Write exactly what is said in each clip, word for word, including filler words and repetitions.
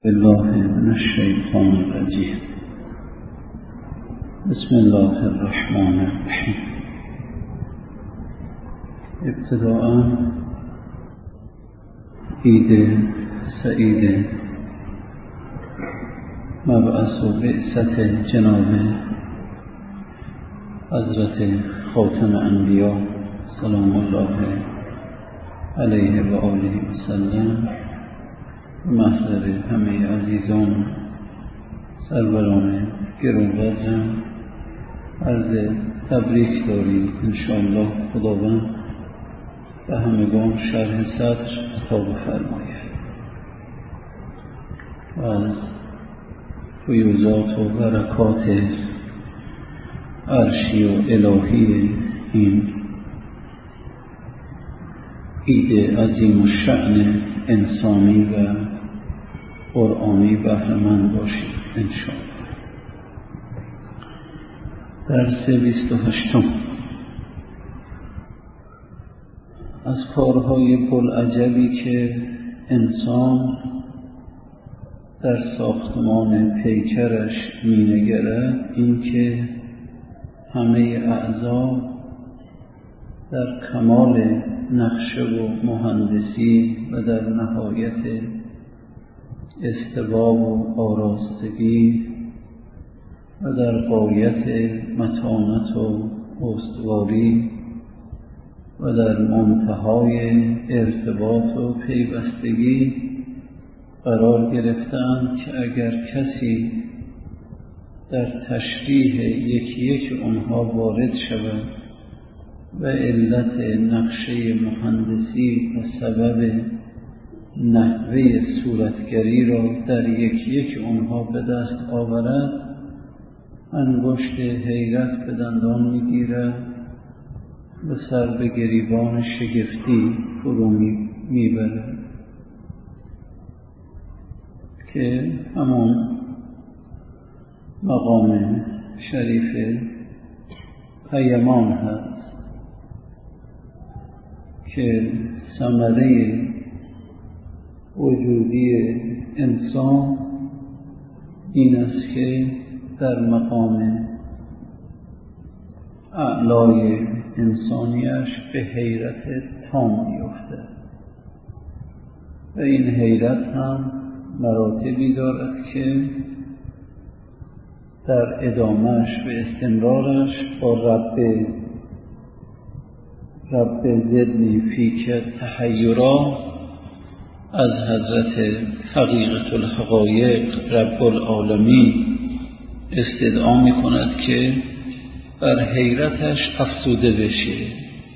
بالله من الشیطان الرجیم. بسم الله الرحمن الرحیم. ابتداء عید سعید مبعث و بعثت جناب حضرت خاتم انبیا سلام الله علیه و آله و سلم محضر همه عزیزان سروران گروه‌قدرم عرض تبریک داریم. انشاءالله خداوند به همگان شرح صدر عطا بفرماید و از فیوضات و برکات عرشی و الهی این عید عظیم الشأن انسانی و قرآنی بهره‌مند باشید انشاءالله. درس بیست و هشتم. از کارهای بوالعجبی که انسان در ساختمان پیکرش مینگرد این که همه اعضا در کمال نقشه و مهندسی و در نهایت استوا و آراستگی و در غایت متانت و استواری و در منتهای ارتباط و پیوستگی قرار گرفتند که اگر کسی در تشریح یکی یک آنها وارد شود و علت نقشه مهندسی و سبب نحوه صورتگری را در یک یک آنها به دست آورد، انگشت حیرت به دندان میگیرد و سر به گریبان شگفتی فرو میبرد که همان مقام شریف پیمان هست که ثمره وجودی انسان این است که در مقام اعلای انسانیش به حیرت تام می‌افتد و این حیرت هم مراتبی دارد که در ادامهش و استمرارش با رب رب زدنی فیک تحیرا از حضرت حقیقت الحقایق رب العالمین استدعا می کند که بر حیرتش افزوده بشه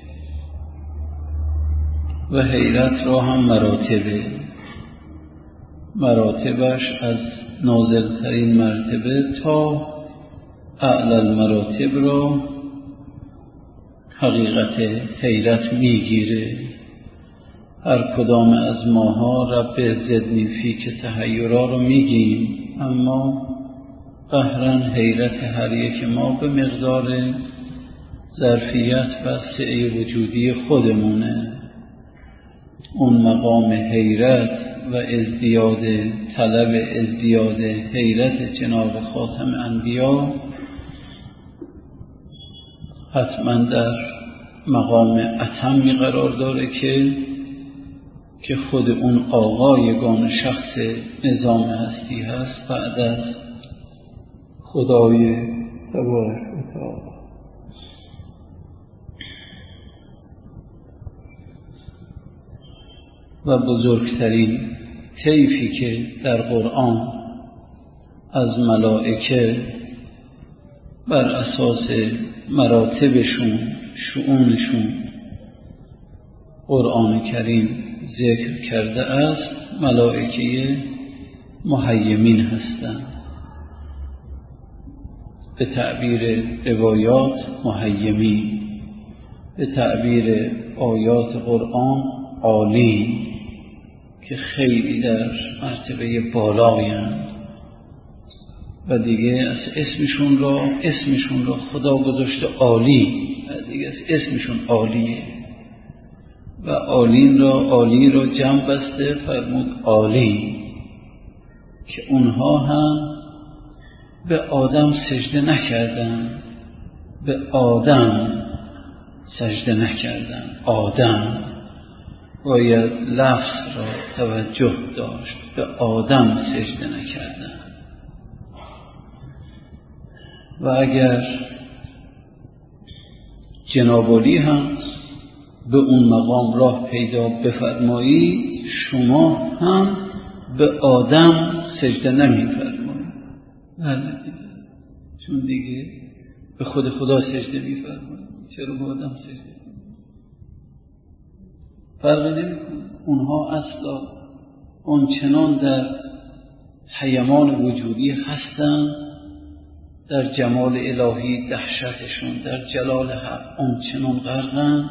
و حیرت را هم مراتبه مراتبش از نازلترین مرتبه تا اعلی المراتب را حقیقت حیرت میگیره. هر کدام از ماها رب زدنی فیک تحیرا رو میگیم، اما قهرن حیرت هر یک ما به مقدار ظرفیت و سعه وجودی خودمونه. اون مقام حیرت و ازدیاد طلب ازدیاد حیرت جناب خاتم انبیا حتما در مقام اتمی قرار داره که که خود اون آقا یگان شخص نظام هستی هست بعد از خدای تبارک و تعالی. و بزرگترین طیفی که در قرآن از ملائکه بر اساس مراتبشون شؤونشون قرآن کریم ذکر کرده است ملائکه مهیمین هستند. به تعبیر روایات مهیمین، به تعبیر آیات قرآن عالی که خیلی در مرتبه بالایند و دیگه از اسمشون را اسمشون را خدا گذاشته عالی و دیگه از اسمشون عالیه و عالین را عالی را جمع بسته فرمود عالی که اونها هم به آدم سجده نکردن، به آدم سجده نکردن. آدم باید لفظ را توجه داشت، به آدم سجده نکردن. و اگر جناب علی هم به اون مقام راه پیدا بفرمایی، شما هم به آدم سجده نمی‌فرمایید. بله، چون دیگه به خود خدا سجده می‌فرمایید، چرا به آدم سجده؟ فرق نمی‌کنه. اونها اصلا اونچنان در حیمان وجودی هستند، در جمال الهی دهشتشون، در جلال حق اونچنان غرقند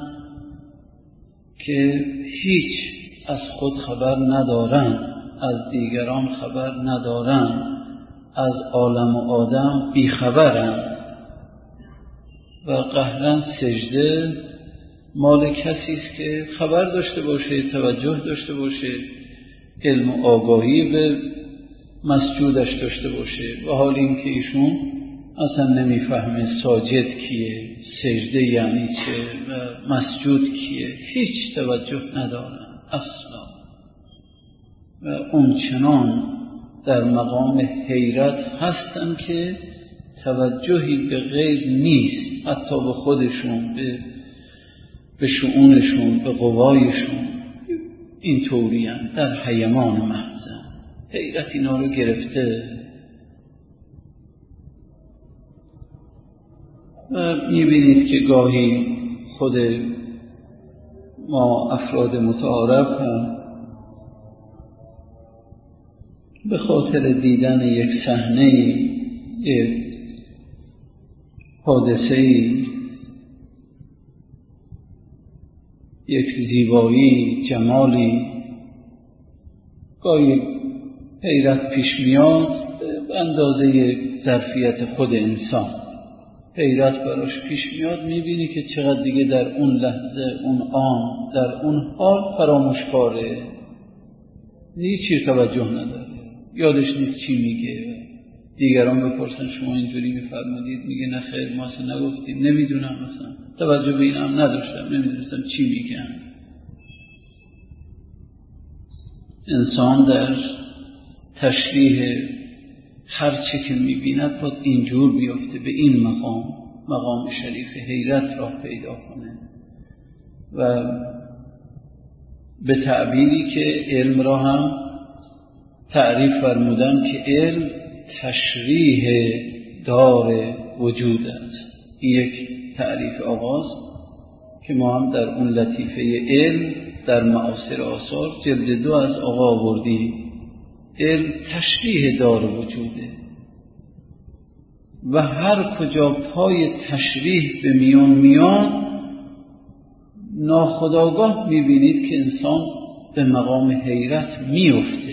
که هیچ از خود خبر ندارند، از دیگران خبر ندارند، از عالم و آدم بیخبرند. و قهرن سجده مال کسی است که خبر داشته باشه، توجه داشته باشه، علم و آگاهی به مسجودش داشته باشه. و حال این که ایشون اصلا نمیفهمه ساجد کیه، سجده یعنی چه و مسجود کیه، هیچ توجه ندارن اصلا. و اونچنان در مقام حیرت هستن که توجهی به غیر نیست، حتی به خودشون، به به شؤونشون، به قوایشون. این طورین در حیمان محضن، حیرت اینا رو گرفته. و میبینید که گاهی خود ما افراد متعارف هم به خاطر دیدن یک صحنه، یک حادثه‌ای، یک زیبایی، جمالی، گاهی حیرت پیش میاد به اندازه ظرفیت خود انسان. حیرت براش پیش میاد، میبینی که چقدر دیگه در اون لحظه، اون آن، در اون حال فراموشکاره، هیچی توجه نداره، یادش نیست چی میگه. دیگران بپرسن شما اینجوری میفرمودید، میگه نه خیر، ما اصلا نگفتیم، نمیدونم، مثلا توجه به اینم نداشتم، نمیدونستم چی میگن. انسان در تشریح هر چه که میبیند باید اینجور بیافته به این مقام، مقام شریف حیرت راه پیدا کنه. و به تعبیری که علم را هم تعریف فرمودن که علم تشریح دار وجود است. این یک تعریف آغاز که ما هم در اون لطیفه علم در معاصر آثار جلد دو از آقا آوردیم. علم تشریح دار وجوده و هر کجا پای تشریح به میان میان، ناخودآگاه میبینید که انسان به مقام حیرت میفته.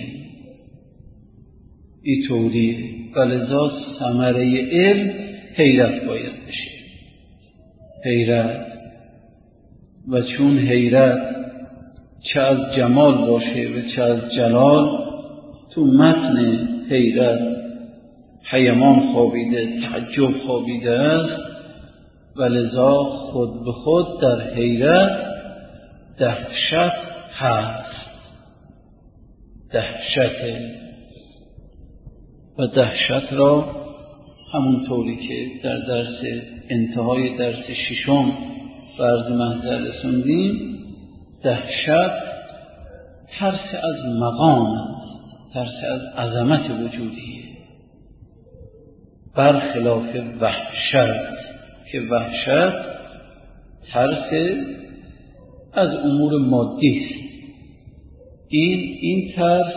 این طوریه. ولذا ثمره علم حیرت باید بشه، حیرت. و چون حیرت چه از جمال باشه و چه از جلال، تو متن حیرت حیمان خوابیده، تعجب خوابیده است. ولذا خود به خود در حیرت دهشت هست، دهشت. و دهشت را همونطوری که در درس انتهای درس ششم فرض محضر رسوندیم، دهشت ترس از مقام است، ترس از عظمت وجودیه، برخلاف وحشت که وحشت ترس از امور مادی است. این این ترس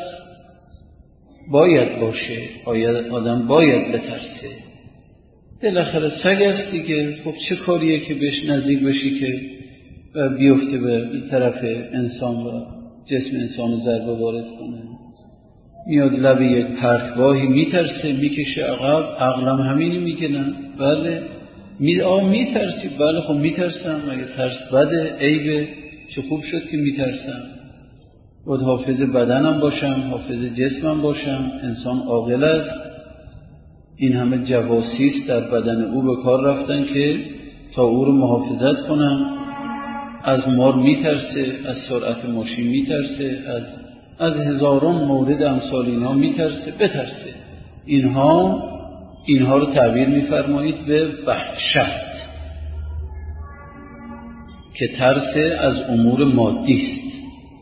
باید باشه، آدم باید بترسه. بالاخره سگ است دیگه، خب چه کاریه که بهش نزدیک بشی که و بیفته به این طرف انسان و جسم انسان ضربه وارد کنه. میاد لب یک پرتگاهی میترسه، میکشه عقب. عقلم همینی میگه نه؟ بله. می آه میترسی؟ بله خب میترسم. مگه ترس بده؟ عیبه؟ چه خوب شد که میترسم. باید حافظ بدنم باشم، حافظ جسمم باشم. انسان عاقل است. این همه جواسیس در بدن او به کار رفتن که تا او رو محافظت کنن. از مار میترسه، از سرعت ماشین میترسه، از از هزاران مورد امثال اینها میترسه. بترسه. اینها اینها رو تعبیر میفرمایید به وحشت، که ترس از امور مادی است.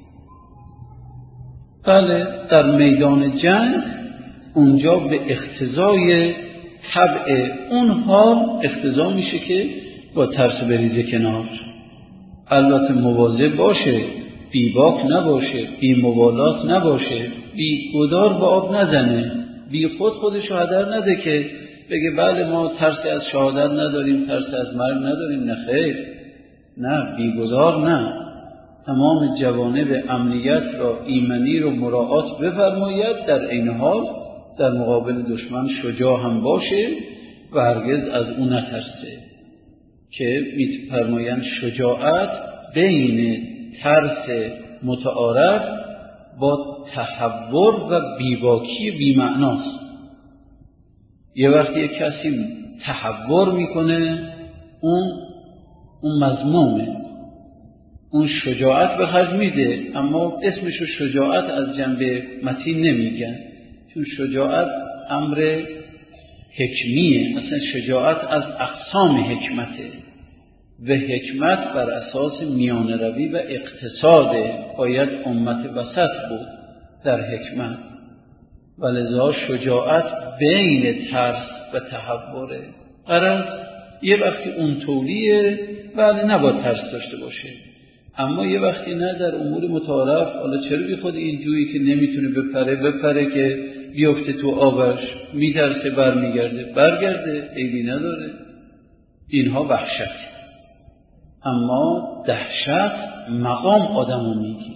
بله، در میدان جنگ اونجا به اقتضای طبع اون حال اقتضا میشه که با ترس بریزه کنار. البته مواظب باشه، بی باک نباشه، بی مبالات نباشه، بی گدار با آب نزنه، بی خود خودشو هدر نده که بگه بله ما ترسی از شهادت نداریم، ترسی از مرگ نداریم. نه خیر، نه، بی گدار نه. تمام جوانب امنیت را، ایمنی رو مراعات بفرماید، در این حال در مقابل دشمن شجاع هم باشه و هرگز از اون نترسه، که می‌فرمایند شجاعت بین ترس متعارف با تحور و بیباکی بی‌معناست. یه وقتی یک کسی تحور میکنه اون اون مذمومه، اون شجاعت به خرج میده، اما اسمشو شجاعت از جنبه متین نمیگن، چون شجاعت امر حکمیه. اصلا شجاعت از اقسام حکمته و حکمت بر اساس میانه روی و اقتصاده. باید امت وسط بود در حکمت، ولذا شجاعت بین ترس و تحوره. قرار یه وقتی اون طوریه بله نباید ترس داشته باشه، اما یه وقتی نه، در امور متعارف. حالا چرا بی خود این جویی که نمیتونه بپره بپره که بیفته تو آبش، میترسه برمیگرده برگرده، عیبی نداره. اینها وحشت، اما دهشت مقام آدمو میگیره.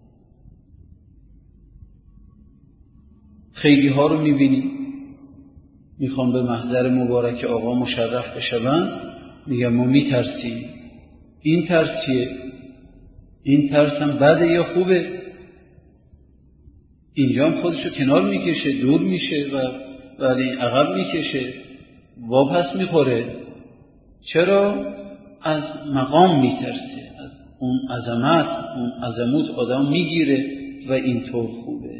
خیلی ها رو میبینی میخوام به محضر مبارک آقا مشرف بشون، میگم ما میترسیم. این ترس چیه؟ این ترس هم بده یا خوبه؟ اینجا هم خودشو کنار میکشه، دور میشه و ولی عقب میکشه، واپس میخوره. چرا؟ از مقام میترسه، از اون عظمت، اون عظمت آدم میگیره و اینطور خوبه.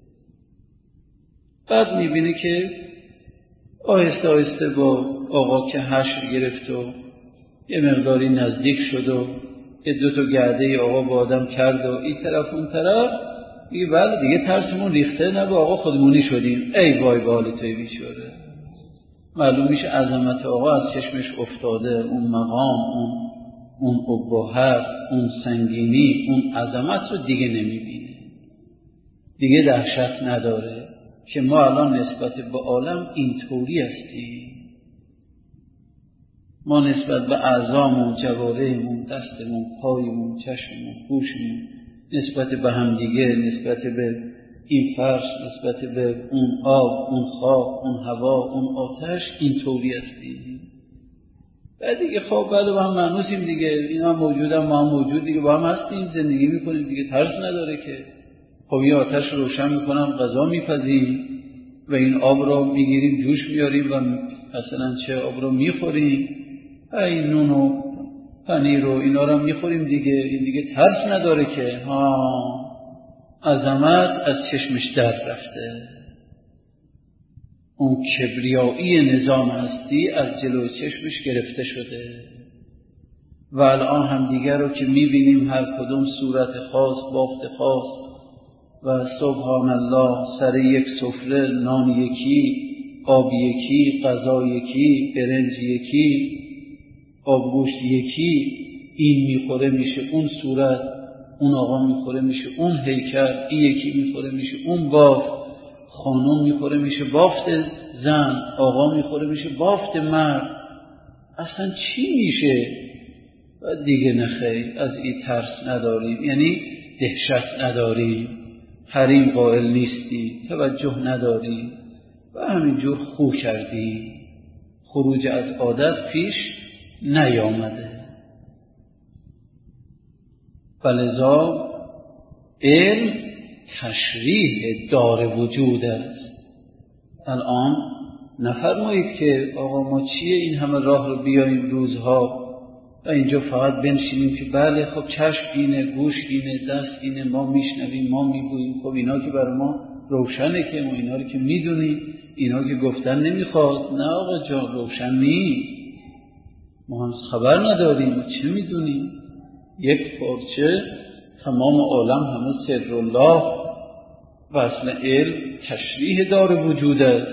بعد میبینه که آهسته آهسته با آقا که حشر گرفت و یه مقداری نزدیک شد و یه دو تا گرده آقا با آدم کرد و این طرف اون طرف، میگه بله دیگه ترسمون ریخته، نه با آقا خودمونی شدیم. ای وای به حال توی بیچاره. معلوم میشه عظمت آقا از چشمش افتاده، اون مقام، اون اون ابهت، اون سنگینی، اون عظمت رو دیگه نمیبینه، دیگه دهشت نداره که ما الان نسبت به عالم اینطوری هستیم. ما نسبت به اعضامون، جوارحمون، دستمون، پایمون، چشممون، گوشمون، نسبت به همدیگه، نسبت به این فرش، نسبت به اون آب، اون خاک، اون هوا، اون آتش، اینطوری هستیم. بعد دیگه خب بله با هم معنوسیم دیگه، اینا موجودن، ما هم موجود دیگه، با هم هستیم، زندگی میکنیم دیگه، ترس نداره که. خب این آتش رو روشن میکنم، غذا میپزیم و این آب رو میگیریم جوش میاریم و مثلا چه آب رو میخوریم، این نون و پنیر و اینا رو میخوریم دیگه. این دیگه ترس نداره که. ها، عظمت از چشمش در رفته، اون کبریایی نظام هستی از جلوی چشمش گرفته شده و الان هم دیگر رو که میبینیم هر کدوم صورت خاص، بافت خاص و سبحان الله، سر یک سفره نان یکی، آب یکی، غذا یکی، برنج یکی، آبگوشت یکی، این میخوره میشه اون صورت، اون آقا میخوره میشه اون هیکل، این یکی میخوره میشه اون بافت، خانم میخوره میشه بافت زن، آقا میخوره میشه بافت مرد. اصلا چی میشه؟ و دیگه نخیر، از این ترس نداریم، یعنی دهشت نداریم، حریم قائل نیستی، توجه نداری و همینجور خو کردی، خروج از عادت پیش نیامده. فلذا علم تشریح دار وجود است. الان نفرمایید که آقا ما چیه این همه راه رو بیاییم روزها و اینجا فقط بنشینیم که بله خب چشم اینه، گوش اینه، دست اینه، ما میشنویم، ما میگوییم. خب اینا که برای ما روشنه که ما اینا رو که میدونیم، اینا که گفتن نمیخواد. نه آقا جان، روشن نیست. ما هم خبر نداریم، چه میدونیم؟ یک پارچه تمام عالم همه سر الله و اصل علم تشریح دار وجود است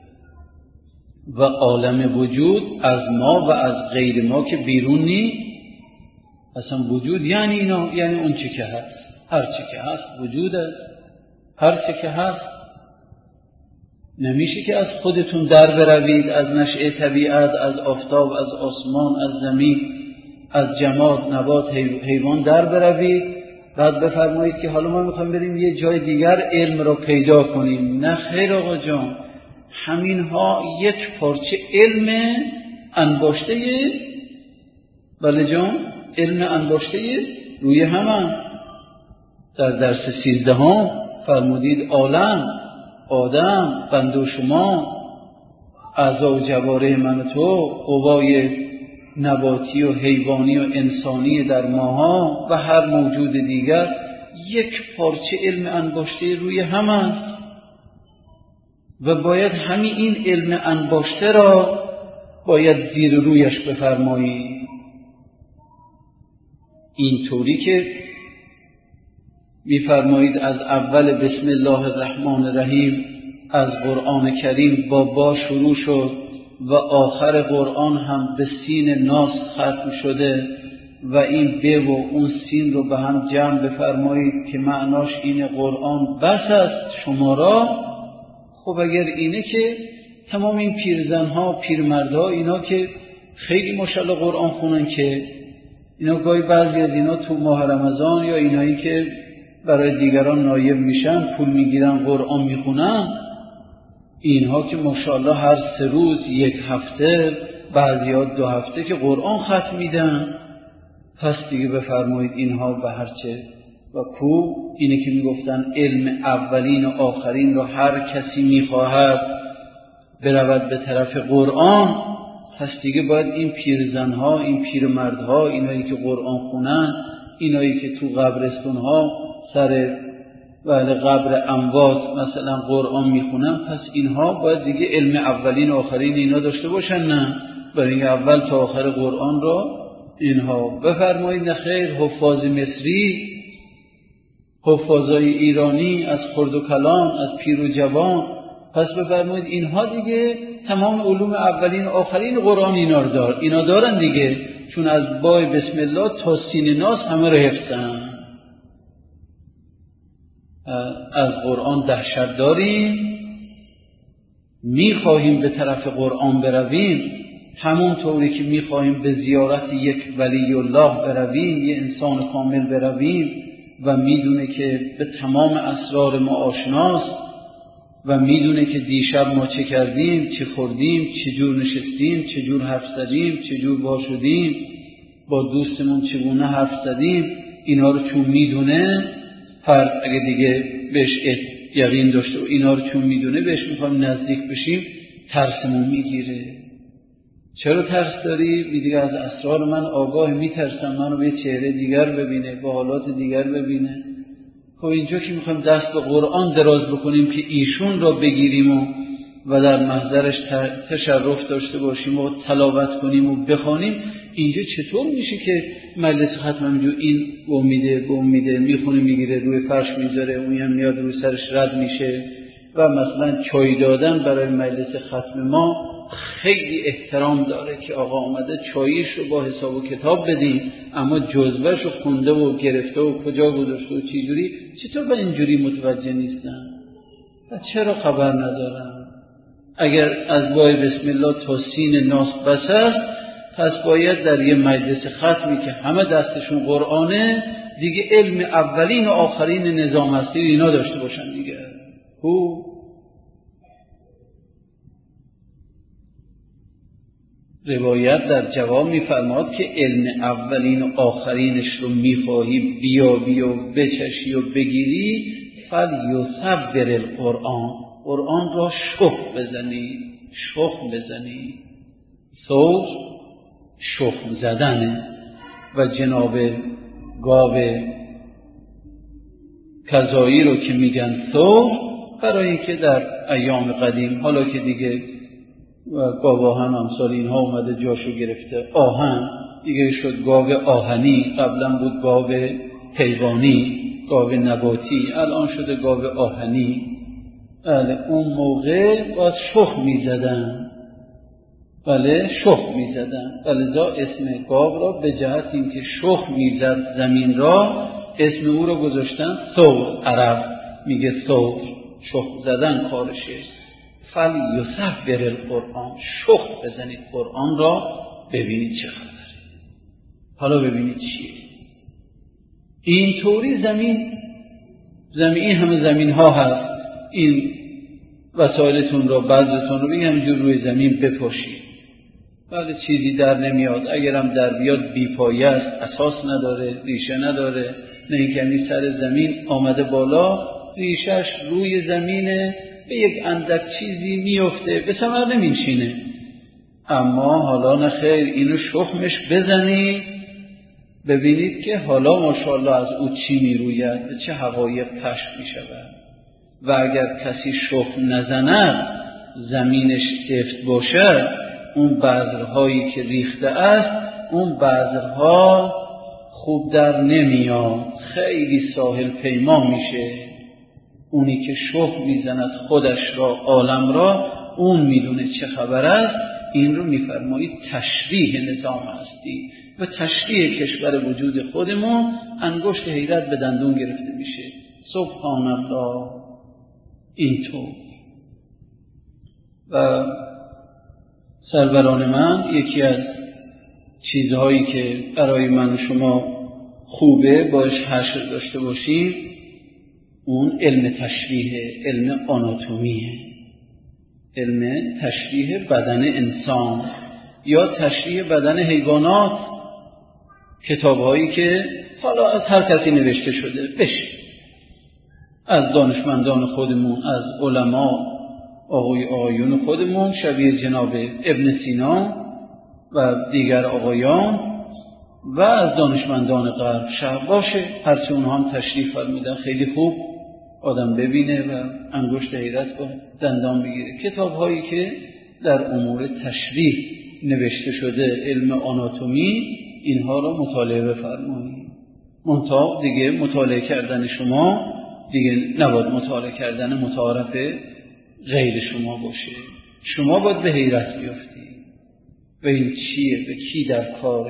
و عالم وجود از ما و از غیر ما که بیرون نیست. اصلا وجود یعنی اینا، یعنی اون چه که هست، هر چه که هست وجود است. هر چه که هست نمیشه که از خودتون در بروید، از نشأه طبیعت، از آفتاب، از آسمان، از زمین، از جماد، نبات، حیوان در بروید بعد بفرمایید که حالا ما میخوایم بریم یه جای دیگر علم رو پیدا کنیم. نه خیر آقا جان، همین ها یک پارچه علم انباشته، بله جان، علم انباشته روی همه. در درس سیزدهم فرمودید عالم، آدم، بنده و شما، اعضا و جواره من و تو، قوای نباتی و حیوانی و انسانی در ماها و هر موجود دیگر یک پارچه علم انباشته روی هم است و باید همین این علم انباشته را باید زیر رویش بفرمایید. اینطوری که میفرمایید از اول بسم الله الرحمن الرحیم از قرآن کریم با با شروع شد و آخر قرآن هم به سین ناس ختم شده و این ب و اون سین رو به هم جمع بفرمایید که معناش این قرآن بس است شما را. خب اگر اینه که تمام این پیرزنها پیرمردها اینا که خیلی ماشاءالله قرآن خونن، که اینا گاهی بعضی از اینا تو ماه رمضان یا اینایی که برای دیگران نایب میشن پول میگیرن قرآن میخونن، اینها که ماشاءالله هر سه روز یک هفته بعضی‌ها دو هفته که قرآن ختم میدن. پس دیگه بفرمایید اینها به هرچه و کو اینه که میگفتن علم اولین و آخرین رو هر کسی میخواهد برود به طرف قرآن. پس دیگه باید این پیرزنها، این پیرمردها، اینایی که قرآن خونن، اینایی که تو قبرستونها سر ولی قبر اموات مثلا قرآن میخونن، پس اینها باید دیگه علم اولین و آخرین اینا داشته باشن. نه برای اینکه اول تا آخر قرآن را اینها بفرمایید. نه خیر، حفاظ مصری، حفاظای ایرانی از خرد و کلان، از پیر و جوان، پس بفرمایید اینها دیگه تمام علوم اولین و آخرین قرآن اینا رو دار اینا دارن دیگه، چون از بای بسم الله تا سین ناس همه رو حفظن. از قرآن دهشت داریم، میخواهیم به طرف قرآن برویم، همون طوری که میخواهیم به زیارت یک ولی الله برویم، یه انسان کامل برویم و میدونه که به تمام اسرار ما آشناست و میدونه که دیشب ما چه کردیم، چه خوردیم، چه جور نشستیم، چه جور حرف زدیم، چه جور وا شدیم، با دوستمون چگونه حرف زدیم، اینا رو چون میدونه، فرد اگه دیگه بهش یقین داشته و اینا رو چون میدونه بهش میخوایم نزدیک بشیم، ترسمون میگیره. چرا ترس داری؟ میگه از اسرار من آگاه، میترسم منو به چهره دیگر ببینه، به حالات دیگر ببینه. خب اینجا که میخوایم دست به قرآن دراز بکنیم که ایشون را بگیریم و و در محضرش تشرف داشته باشیم و تلاوت کنیم و بخوانیم، اینجا چطور میشه که مجلس ختم همینجور این امیده به امیده میخونه میگیره روی فرش میذاره، اون هم میاد روی سرش رد میشه و مثلا چای دادن برای مجلس ختم ما خیلی احترام داره که آقا آمده چاییش رو با حساب و کتاب بدیم، اما جزوهش رو خونده و گرفته و کجا گذاشته و چی جوری، چطور به اینجوری متوجه نیستن و چرا خبر ندارن؟ اگر از بای بسم الله تا سین ناس بس است، پس باید در یه مجلس ختمی که همه دستشون قرآنه دیگه علم اولین و آخرین نظام هستی اینا داشته باشن دیگه. او روایت در جواب میفرماد که علم اولین و آخرینش رو میخواهی بیابی و بچشی و بگیری، فلیصبر القرآن، قرآن را شخم بزنی، شخم بزنی. ثور شخم زدنه و جناب گاو کذایی رو که میگن ثور، برای اینکه در ایام قدیم، حالا که دیگه گاو آهن امثال اینها اومده جاشو گرفته، آهن دیگه شد گاو آهنی، قبلا بود گاو حیوانی، گاو نباتی، الان شده گاو آهنی. بله اون موقع باز شخم میزدن، بله شخم میزدن، ولذا اسم گاو را به جهت اینکه شخم میزد زمین را، اسم او را گذاشتن ثور. عرب میگه ثور، شخم زدن کارشه. فلیصبر القرآن، شخم بزنید قرآن را، ببینید چه خبره. حالا ببینید چیه این طوری زمین زمین این همه زمین ها هست، این وسایلتون را بعضتون رو بگم جور روی زمین بپاشید، بله چیزی در نمیاد، اگرم در بیاد بیپایه است، اساس نداره، ریشه نداره، نه اینکه همین سر زمین آمده بالا، ریشش روی زمینه، به یک اندک چیزی میفته، به ثمر نمیشینه. اما حالا نخیر، اینو شخمش بزنید، ببینید که حالا ماشاءالله از او چی میروید و چه حقایق کشف میشود. و اگر کسی شخم نزند، زمینش سفت باشه، اون بذرهایی که ریخته است، اون بذرها خوب در نمیاد، خیلی ساحل پیما میشه. اونی که شخم میزند خودش را، عالم را، اون میدونه چه خبر است. این رو میفرمایید تشریح نظام هستی و تشریح کشور وجود خودمون. انگشت حیرت به دندون گرفته میشه. سبحان الله. اینطور و سروران من، یکی از چیزهایی که برای من و شما خوبه باش حشر داشته باشیم، اون علم تشریح، علم آناتومیه، علم تشریح بدن انسان یا تشریح بدن حیوانات. کتابهایی که حالا از هر کسی نوشته شده بشه، از دانشمندان خودمون، از علما، آقای آقایون خودمون شبیه جناب ابن سینا و دیگر آقایان و از دانشمندان غرب شهر باشه، هرچه اونها هم تشریح فرمودن خیلی خوب آدم ببینه و انگشت حیرت با دندان بگیره. کتاب هایی که در امور تشریح نوشته شده، علم آناتومی، اینها رو مطالعه بفرمایید. منتها دیگه مطالعه کردن شما دیگه نباید مطالعه کردن متعارف غیر شما باشه. شما باید به حیرت بیفتی و این چیه، به کی در کاره،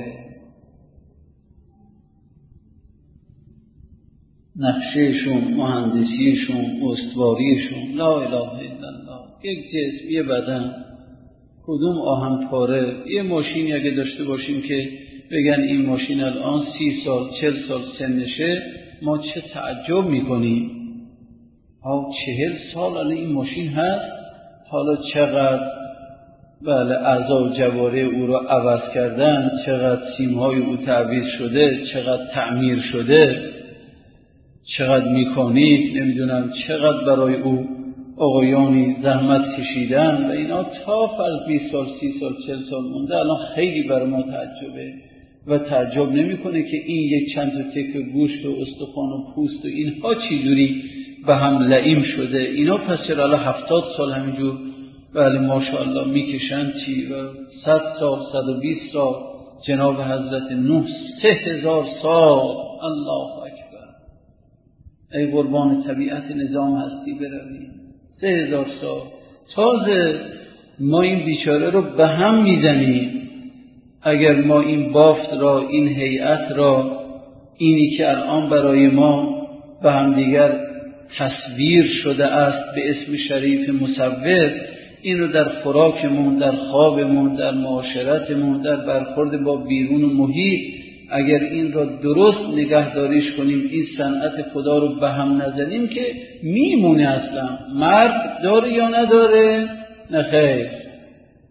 نقشهشون، مهندسیشون، استواریشون، لا اله الا الله. یک جسم، یه بدن، کدوم آهن پاره. یه ماشینی اگه داشته باشیم که بگن این ماشین الان سی سال چل سال سنشه، ما چه تعجب میکنیم. ها چهل سال الان این ماشین هست، حالا چقدر بله اعضا و جواره او را عوض کردن، چقدر سیمهای او تعویض شده، چقدر تعمیر شده، چقدر میکانیک، نمیدونم چقدر برای او آقایانی زحمت کشیدن و اینا تا فرض بیست سال سی سال چل سال مونده. الان خیلی برای ما تعجبه و تعجب نمیکنه که این یک چند تا تکه گوشت و استخوان و پوست و اینها چی جوری به هم لئیم شده. اینا پس چرا الان هفتاد سال همینجور بله ماشاءالله میکشن چی و صد سال صد و بیست سال. جناب حضرت نوح سه هزار سال. الله اکبر. ای قربان طبیعت نظام هستی برویم. سه هزار سال تازه ما این بیچاره رو به هم میزنیم. اگر ما این بافت را، این هیئت را، اینی که الان برای ما به هم دیگر تصویر شده است به اسم شریف مصور، این رو در خوراکمون، در خوابمون، در معاشرتمون، در برخورد با بیرون و محیط، اگر این را درست نگهداریش کنیم، این صنعت خدا رو به هم نزنیم که میمونه. اصلا مرد داره یا نداره؟ نه خیر.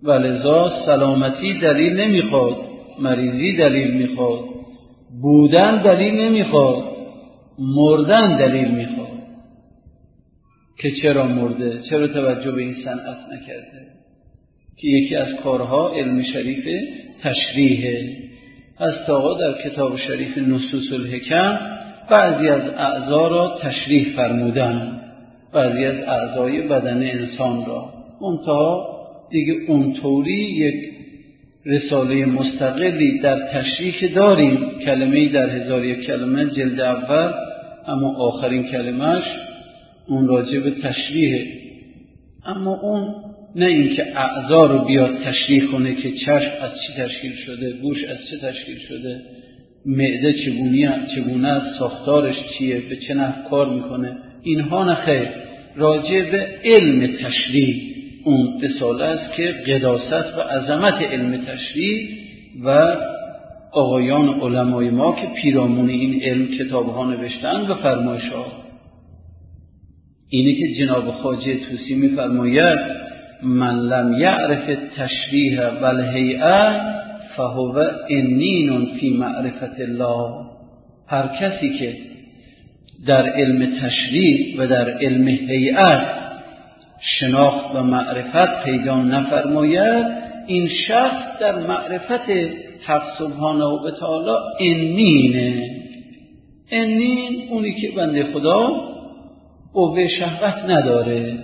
ولذا سلامتی دلیل نمیخواد، مریضی دلیل میخواد، بودن دلیل نمیخواد، مردن دلیل میخواد که چرا مرده، چرا توجه به این صنعت نکرده، که یکی از کارها علم شریف تشریحه. از آقا در کتاب شریف نصوص الحکم بعضی از اعضا را تشریح فرمودن، بعضی از اعضای بدن انسان را، منتها دیگه اونطوری یک رساله مستقلی در تشریح داریم، کلمه‌ای در هزار یک کلمه جلد اول، اما آخرین کلمهش اون راجع به تشریحه. اما اون نه اینکه اعضا رو بیاد تشریح کنه که چشم از چی تشکیل شده، گوش از چه تشکیل شده، معده چگونه چگونه است، ساختارش چیه، به چه نحو کار میکنه، اینها نه خیر. راجع به علم تشریح اون رساله است که قداست و عظمت علم تشریح و آقایان علمای ما که پیرامون این علم کتابها نوشتن و فرمایش‌ها. اینه که جناب خواجه طوسی می‌فرماید من لم یعرف التشریح و الهیئه فهو عنین فی معرفت الله. هر کسی که در علم تشریح و در علم هیئت شناخت و معرفت پیدا نفرماید، این شخص در معرفت حق سبحانه و تعالی عنینه. عنین اونی که بنده خدا قوه شهوت نداره.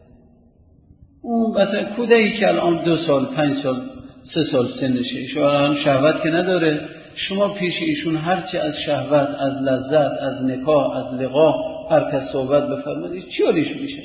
اون مثلا کودکی که الان دو سال پنج سال سه سال سنشه، شما شهوت که نداره، شما پیش ایشون هرچی از شهوت، از لذت، از نکاح، از لقا هر کس صحبت بفرمایید چی حالیش میشه؟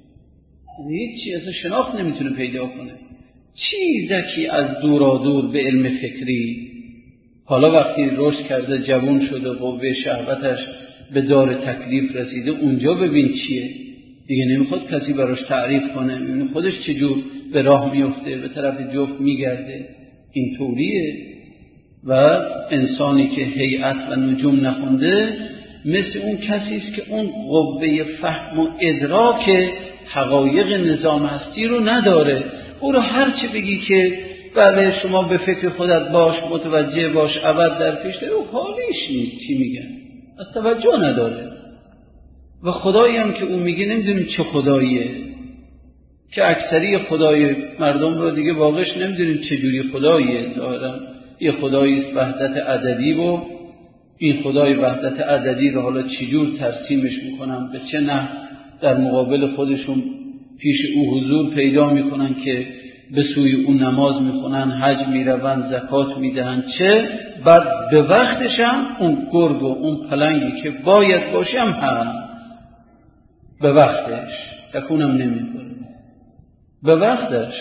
هیچی، اصلا شناخت نمیتونه پیدا کنه. چیزکی از دورا دور به علم فکری. حالا وقتی رشد کرده، جوان شده، قوه شهوتش به دار تکلیف رسیده، اونجا ببین چیه. دیگه نمیخواد کسی براش تعریف کنه، میبینه خودش چجور به راه میفته، به طرف جفت میگرده. این طوریه. و انسانی که هیئت و نجوم نخونده مثل اون کسی است که اون قوه فهم و ادراک حقایق نظام هستی رو نداره. او رو هر چی بگی که بله شما به فکر خودت باش، متوجه باش، ابد در پیش داره، او حالیش نیست چی میگن، از توجه نداره. و خدایی هم که اون میگه نمیدونیم چه خداییه، که اکثری خدای مردم رو دیگه واقعش نمیدونیم چه جوری خداییه. ظاهرا یه خدایی است وحدت عددی، و این خدای وحدت عددی رو حالا چجور ترسیمش میکنن، به چه نحو در مقابل خودشون پیش او حضور پیدا میکنن که به سوی او نماز میخونن، حج میرون، زکات میدهن، چه بعد به وقتش هم اون گرگ و اون پلنگی که باید باشه هم هم به وقتش تکونم نمیکنه، به وقتش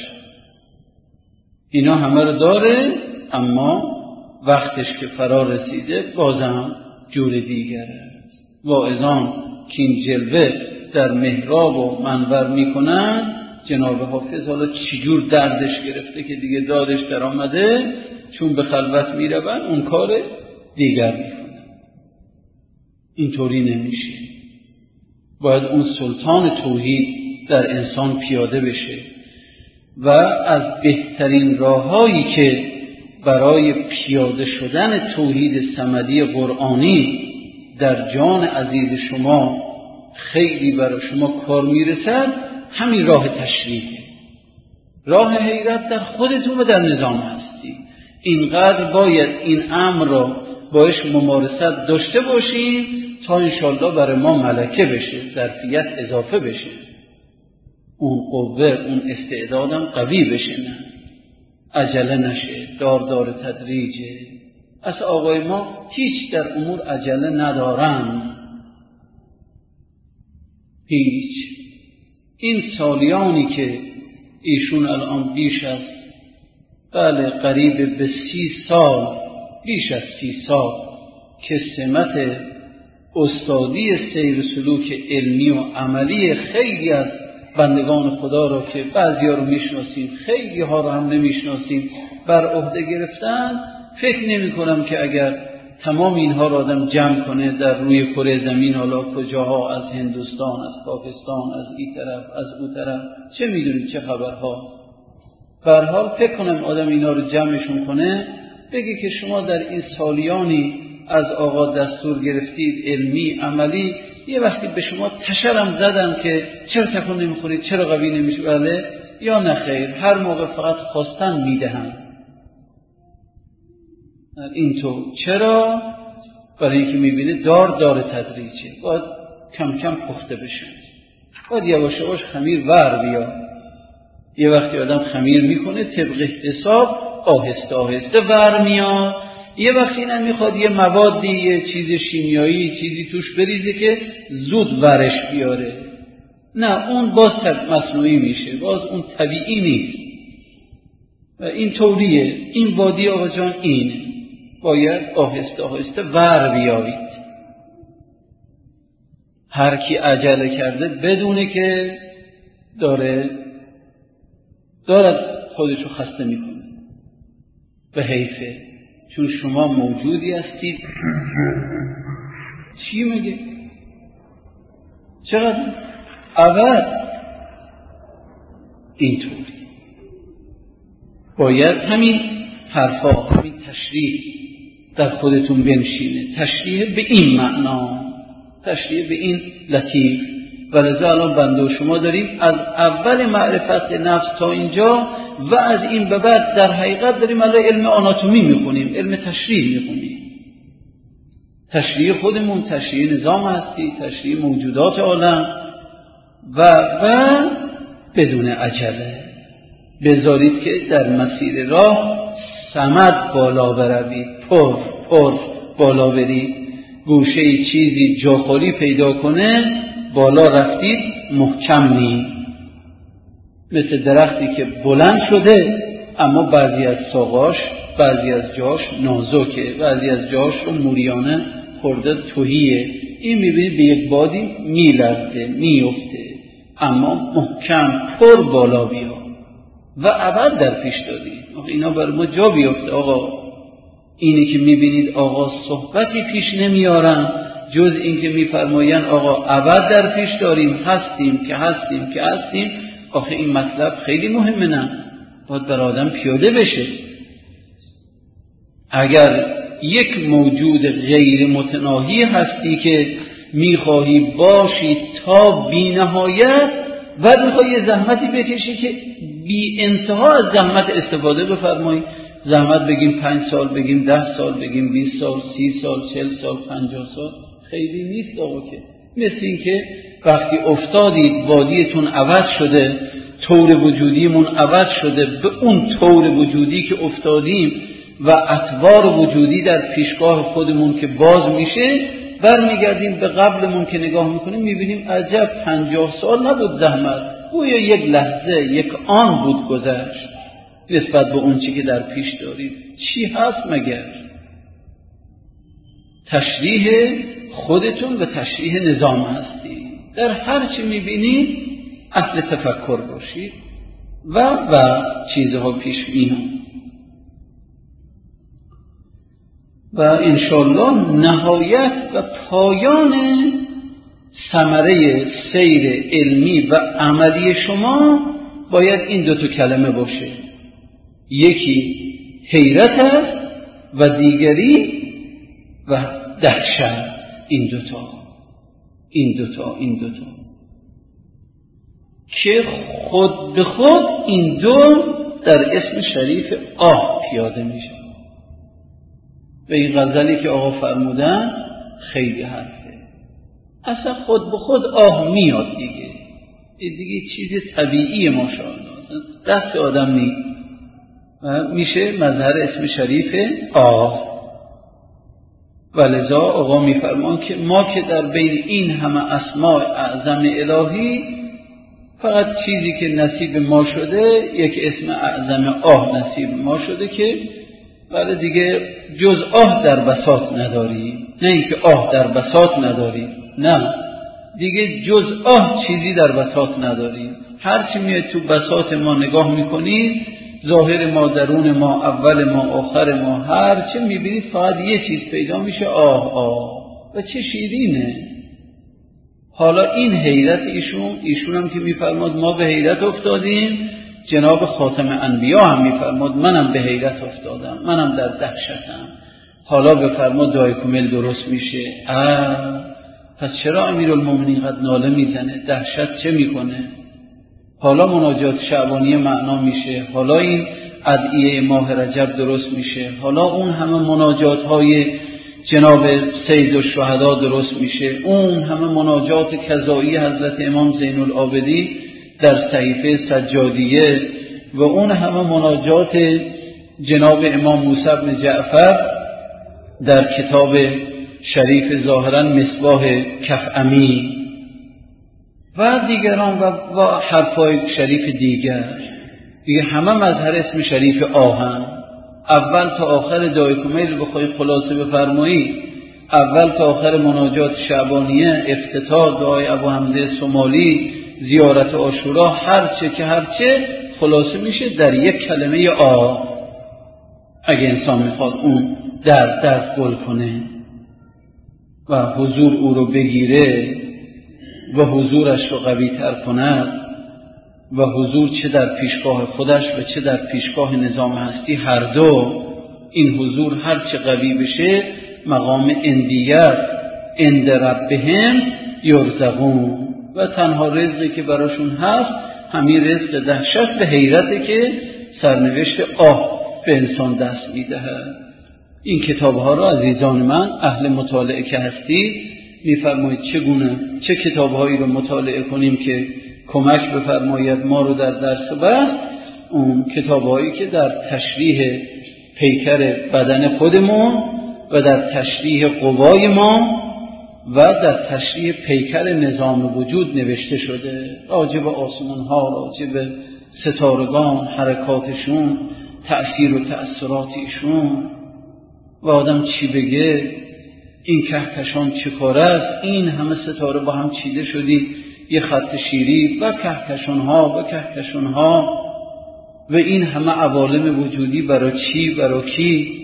اینا همه رو داره، اما وقتش که فرا رسیده بازم جور دیگره. واعظان که این جلوه در محراب و منبر میکنن، جناب حافظ حالا چجور دردش گرفته که دیگه دادش در آمده، چون به خلوت میرون اون کار دیگر میکنن. اینطوری نمیشه. باید اون سلطان توحید در انسان پیاده بشه و از بهترین راههایی که برای پیاده شدن توحید صمدی قرآنی در جان عزیز شما خیلی برای شما کار میرسد، همین راه تشریحه. راه حیرت در خودتون و در نظام هستی. اینقدر باید این امر را باش ممارست داشته باشیم تا انشالله برای ما ملکه بشه، ظرفیت اضافه بشه، اون قوه، اون استعدادم قوی بشه، نه عجله نشه، دار دار تدریجه. از آقای ما هیچ در امور عجله ندارن، هیچ. این سالیانی که ایشون الان بیش از بله قریب به سی سال بیش از سی سال که سمت استادی سیر سلوک علمی و عملی خیلی از بندگان خدا را که بعضی ها رو میشناسیم، خیلی ها رو هم نمیشناسیم بر عهده گرفتن، فکر نمی کنم که اگر تمام اینها را آدم جمع کنه در روی کره زمین، حالا کجاها، از هندوستان، از پاکستان، از این طرف، از اون طرف، چه میدونیم چه خبرها، به هر حال فکر کنم آدم اینا رو جمعشون کنه بگه که شما در این سالیانی از آقا دستور گرفتید علمی عملی، یه وقتی به شما تشرم زدن که چرا تکون نمیخورید، چرا قوی نمیشه، بله یا نه خیر، هر موقع فقط خواستن میدهم. اینطور چرا؟ برای اینکه میبینه دار دار تدریجه، باید کم کم پخته بشه، باید یواش یواش خمیر ور بیاد. یه وقتی آدم خمیر میکنه طبق حساب آهسته آهسته ور میاد، یه وقتی اینم میخواد یه موادی، یه چیز شیمیایی چیزی توش بریزه که زود ورش بیاره، نه اون باز مصنوعی میشه، باز اون طبیعی نیست. و این طوریه، این وادی آقا جان اینه، باید آهسته آهسته ور بیایید. هر کی عجله کرده بدونه که داره دارد خودشو خسته میکنه، به حیفه، چون شما موجودی هستید. چی میگه؟ چقدر ابد اینطوری باید همین حرفا، همین تشریح در خودتون بنشینه. تشریح به این معنا، تشریح به این لطیف. ولذا الان بنده و شما داریم از اول معرفت نفس تا اینجا و از این به بعد در حقیقت داریم الان علم آناتومی میخونیم، علم تشریح میخونیم. تشریح خودمون، تشریح نظام هستی، تشریح موجودات عالم و و بدون عجله. بذارید که در مسیر راه صمد بالا بروید، پر پر بالا برید. گوشه چیزی جا خالی پیدا کنه بالا رفتید محکم نید. مثل درختی که بلند شده اما بعضی از ساقاش، بعضی از جاش نازکه، بعضی از جاش رو موریانه خورده تهیه. این میبینید به یک بادی میلرزه میفته اما محکم پر بالا بیا و ابد در پیش دارید. اینا بر ما جا بیفته. آقا اینی که میبینید آقا صحبتی پیش نمیارن جز این که میفرماین آقا ابد در پیش داریم، هستیم که هستیم که هستیم. آخه این مطلب خیلی مهمه، نه باید بر آدم پیاده بشه. اگر یک موجود غیر متناهی هستی که میخواهی باشی تا بی نهایت، بعد میخوای یه زحمتی بکشی که بی انتها از زحمت استفاده بفرمایی. زحمت بگیم پنج سال، بگیم ده سال، بگیم بیست سال، سی سال، چل سال، پنجاه سال، خیلی نیست آقا. که مثل این که وقتی افتادید وادیتون عوض شده، طور وجودیمون عوض شده، به اون طور وجودی که افتادیم و اطوار وجودی در پیشگاه خودمون که باز میشه، برمیگردیم به قبلمون که نگاه میکنیم میبینیم عجب پنجاه سال نبود زحمت، گویا یک لحظه، یک آن بود گذشت نسبت به اون چی که در پیش داریم. چی هست مگر؟ تشریح خودتون و تشریح نظام هستی. در هر چی میبینید اهل تفکر باشید و و چیزها پیش میان و انشالله نهایت و پایان ثمره سیر علمی و عملی شما باید این دو تا کلمه باشه. یکی حیرت است و دیگری و دهشت. این دوتا این دوتا این دوتا که خود به خود این دو در اسم شریف آه پیاده میشه. به این غزلی که آقا فرمودن خیلی حرفه، اصلا خود به خود آه میاد دیگه. این دیگه چیز طبیعی ماشاءالله، دست آدم نیست و میشه مظهر اسم شریف آه. ولذا آقا میفرمان که ما که در بین این همه اسماء اعظم الهی فقط چیزی که نصیب ما شده یک اسم اعظم آه نصیب ما شده که ولی دیگه جز آه در بساط نداری. نه اینکه آه در بساط نداری، نه دیگه جز آه چیزی در بساط نداری. هرچی میاد تو بساط ما نگاه میکنی، ظاهر ما، درون ما، اول ما، آخر ما، هر چه میبینید فقط یه چیز پیدا میشه، آه آه. و چه شیرینه. حالا این حیرت ایشون ایشون هم که میفرماد ما به حیرت افتادیم، جناب خاتم انبیا هم میفرمود منم به حیرت افتادم، منم در دهشتم. حالا بفرمود دعای کمیل درست میشه. اه پس چرا امیرالمومنین قد ناله میزنه؟ دهشت چه میکنه؟ حالا مناجات شعبانی معنا میشه، حالا این ادعیه ماه رجب درست میشه، حالا اون همه مناجات های جناب سید الشهدا درست میشه، اون همه مناجات کذایی حضرت امام زین العابدین در صحیفه سجادیه و اون همه مناجات جناب امام موسی بن جعفر در کتاب شریف ظاهرا مصباح کفعمی و دیگران و, و حرفای شریف دیگر دیگه، همه مظهر اسم شریف آهن. اول تا آخر دعای کمیل بخوای خلاصه بفرمایی، اول تا آخر مناجات شعبانیه، افتتاح دعای ابو حمزه سمالی، زیارت عاشورا، هرچه که هرچه خلاصه میشه در یک کلمه آ. اگه انسان میخواد اون در درد گل کنه و حضور او رو بگیره و حضورش رو قوی تر کند و حضور چه در پیشگاه خودش و چه در پیشگاه نظام هستی، هر دو این حضور هر چه قوی بشه مقام اندیت اند ربهم یرزقون و تنها رزقی که براشون هست همین رزق دهشت به حیرته که سرنوشت آه به انسان دست میدهد. این کتاب ها را عزیزان من اهل مطالعه که هستید میفرمایید چگونه چه کتاب هایی رو مطالعه کنیم که کمک بفرماید ما رو در درس بحث. اون کتاب هایی که در تشریح پیکر بدن خودمون و در تشریح قوای ما و در تشریح پیکر نظام وجود نوشته شده، راجع به آسمان ها، راجع به ستارگان، حرکاتشون، تأثیر و تأثیراتشون و آدم چی بگه، این کهکشان چه کار است، این همه ستاره با هم چیده شدی یه خط شیری و کهکشان ها و کهکشان ها و این همه عوالم وجودی برای چی، برای کی.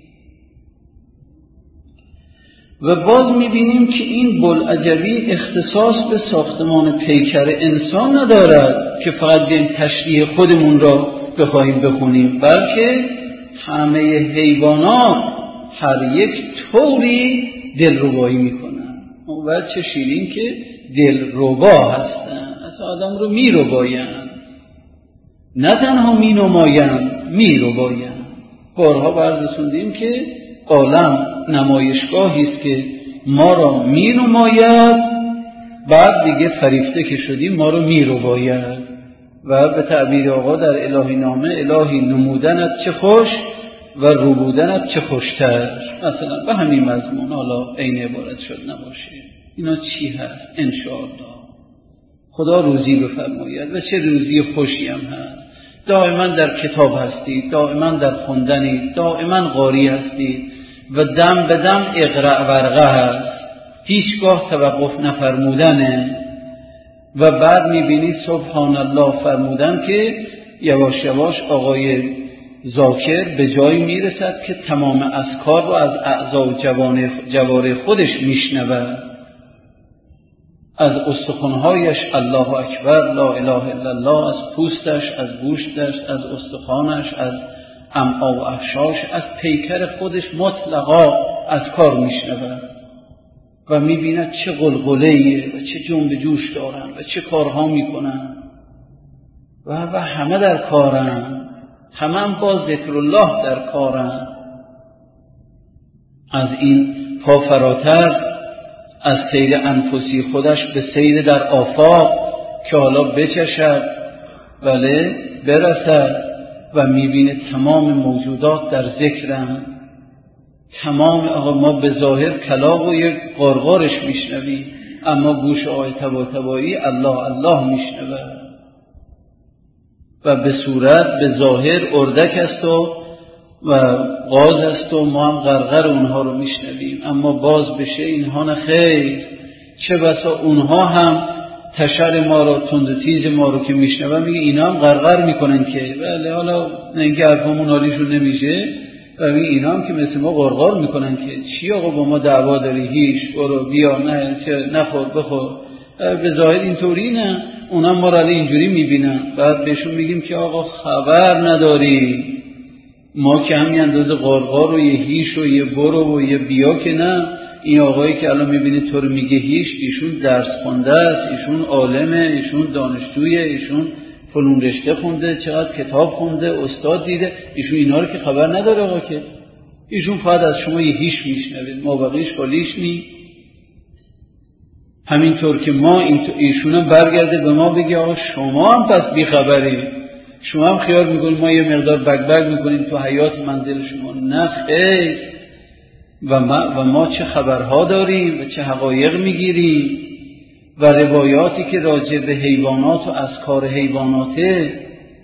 و باز میبینیم که این بوالعجبی اختصاص به ساختمان پیکر انسان ندارد که فقط به این تشریح خودمون را بخواهیم بخونیم، بلکه همه حیوانات هر یک طوری دلربایی میکنن و چه شیرین که دلربا هستن، اصلا آدم رو میرباین، نه تنها مینماین میرباین. بارها بررسوندیم که عالم نمایشگاهی است که ما را مینماید، بعد دیگه فریفته که شدیم ما رو میرباید و به تعبیر آقا در الهی نامه، الهی نمودنت چه خوش و روبودنت چه خوشتر، مثلا به همین مضمون، حالا عین عبارت شد نباشه. اینا چی هست؟ انشاءالله خدا روزی بفرماید و چه روزی خوشی هم هست. دائما در کتاب هستید، دائما در خوندنید، دائما قاری هستید و دم به دم اقرأ ورقه هست، هیچگاه توقف نفرمودنه و بعد میبینید سبحان الله فرمودن که یواش یواش آقای ذاکر به جایی میرسد که تمام اذکار رو از اعضا و جوارح خودش میشنود، از استخوانهایش الله اکبر لا اله الا الله، از پوستش، از گوشتش، از استخوانش، از امعا و احشاش، از پیکر خودش مطلقا اذکار میشنود و میبیند چه غلغله‌ایه و چه جنب جوش دارن و چه کارها میکنن و و همه در کارن، همه هم با ذکر الله در کارن. از این پا فراتر از سیر انفسی خودش به سیر در آفاق که حالا بچشد ولی برسد و میبینه تمام موجودات در ذکرن، تمام. آقا ما به ظاهر کلاغ و یک قرقرش میشنوی، اما گوش آقای طباطبایی الله الله میشنوه و به صورت به ظاهر اردک است و و غاز است و ما هم غرغر اونها رو میشنویم، اما باز بشه اینها نه خیر، چه بسا اونها هم تشر ما رو، تند تیز ما رو که میشنون میگه اینا هم غرغر میکنن که بله، حالا نه اینکه حرفمون حالیشون نمیشه و میگه اینا هم که مثل ما غرغر میکنن که چی آقا با ما دعوا داری، هیچ برو بیا، نه چه نخور بخور. به ظاهر اینطوری نه، اونا ما را اینجوری میبینن. بعد بهشون میگیم که آقا خبر نداری، ما که همین اندازه قارقار و یه هیش و یه برو و یه بیا که نه. این آقایی که الان میبینید تو رو میگه هیش، ایشون درس خونده است، ایشون عالمه، ایشون دانشجویه، ایشون فلون رشته خونده، چقدر کتاب خونده، استاد دیده. ایشون اینا رو که خبر نداره آقا، که ایشون فقط از شما یه هیش میشنوید، ما بقیش کالیش نی. همینطور که ما ایشون هم برگرده به ما بگه آقا شما هم پس بیخبری، شما هم خیال میکنید ما یه مقدار بگ بگ میکنیم تو حیات منزل شما. نه خیر. و ما, و ما چه خبرها داریم و چه حقایق میگیریم و روایاتی که راجع به حیوانات و اذکار حیواناته.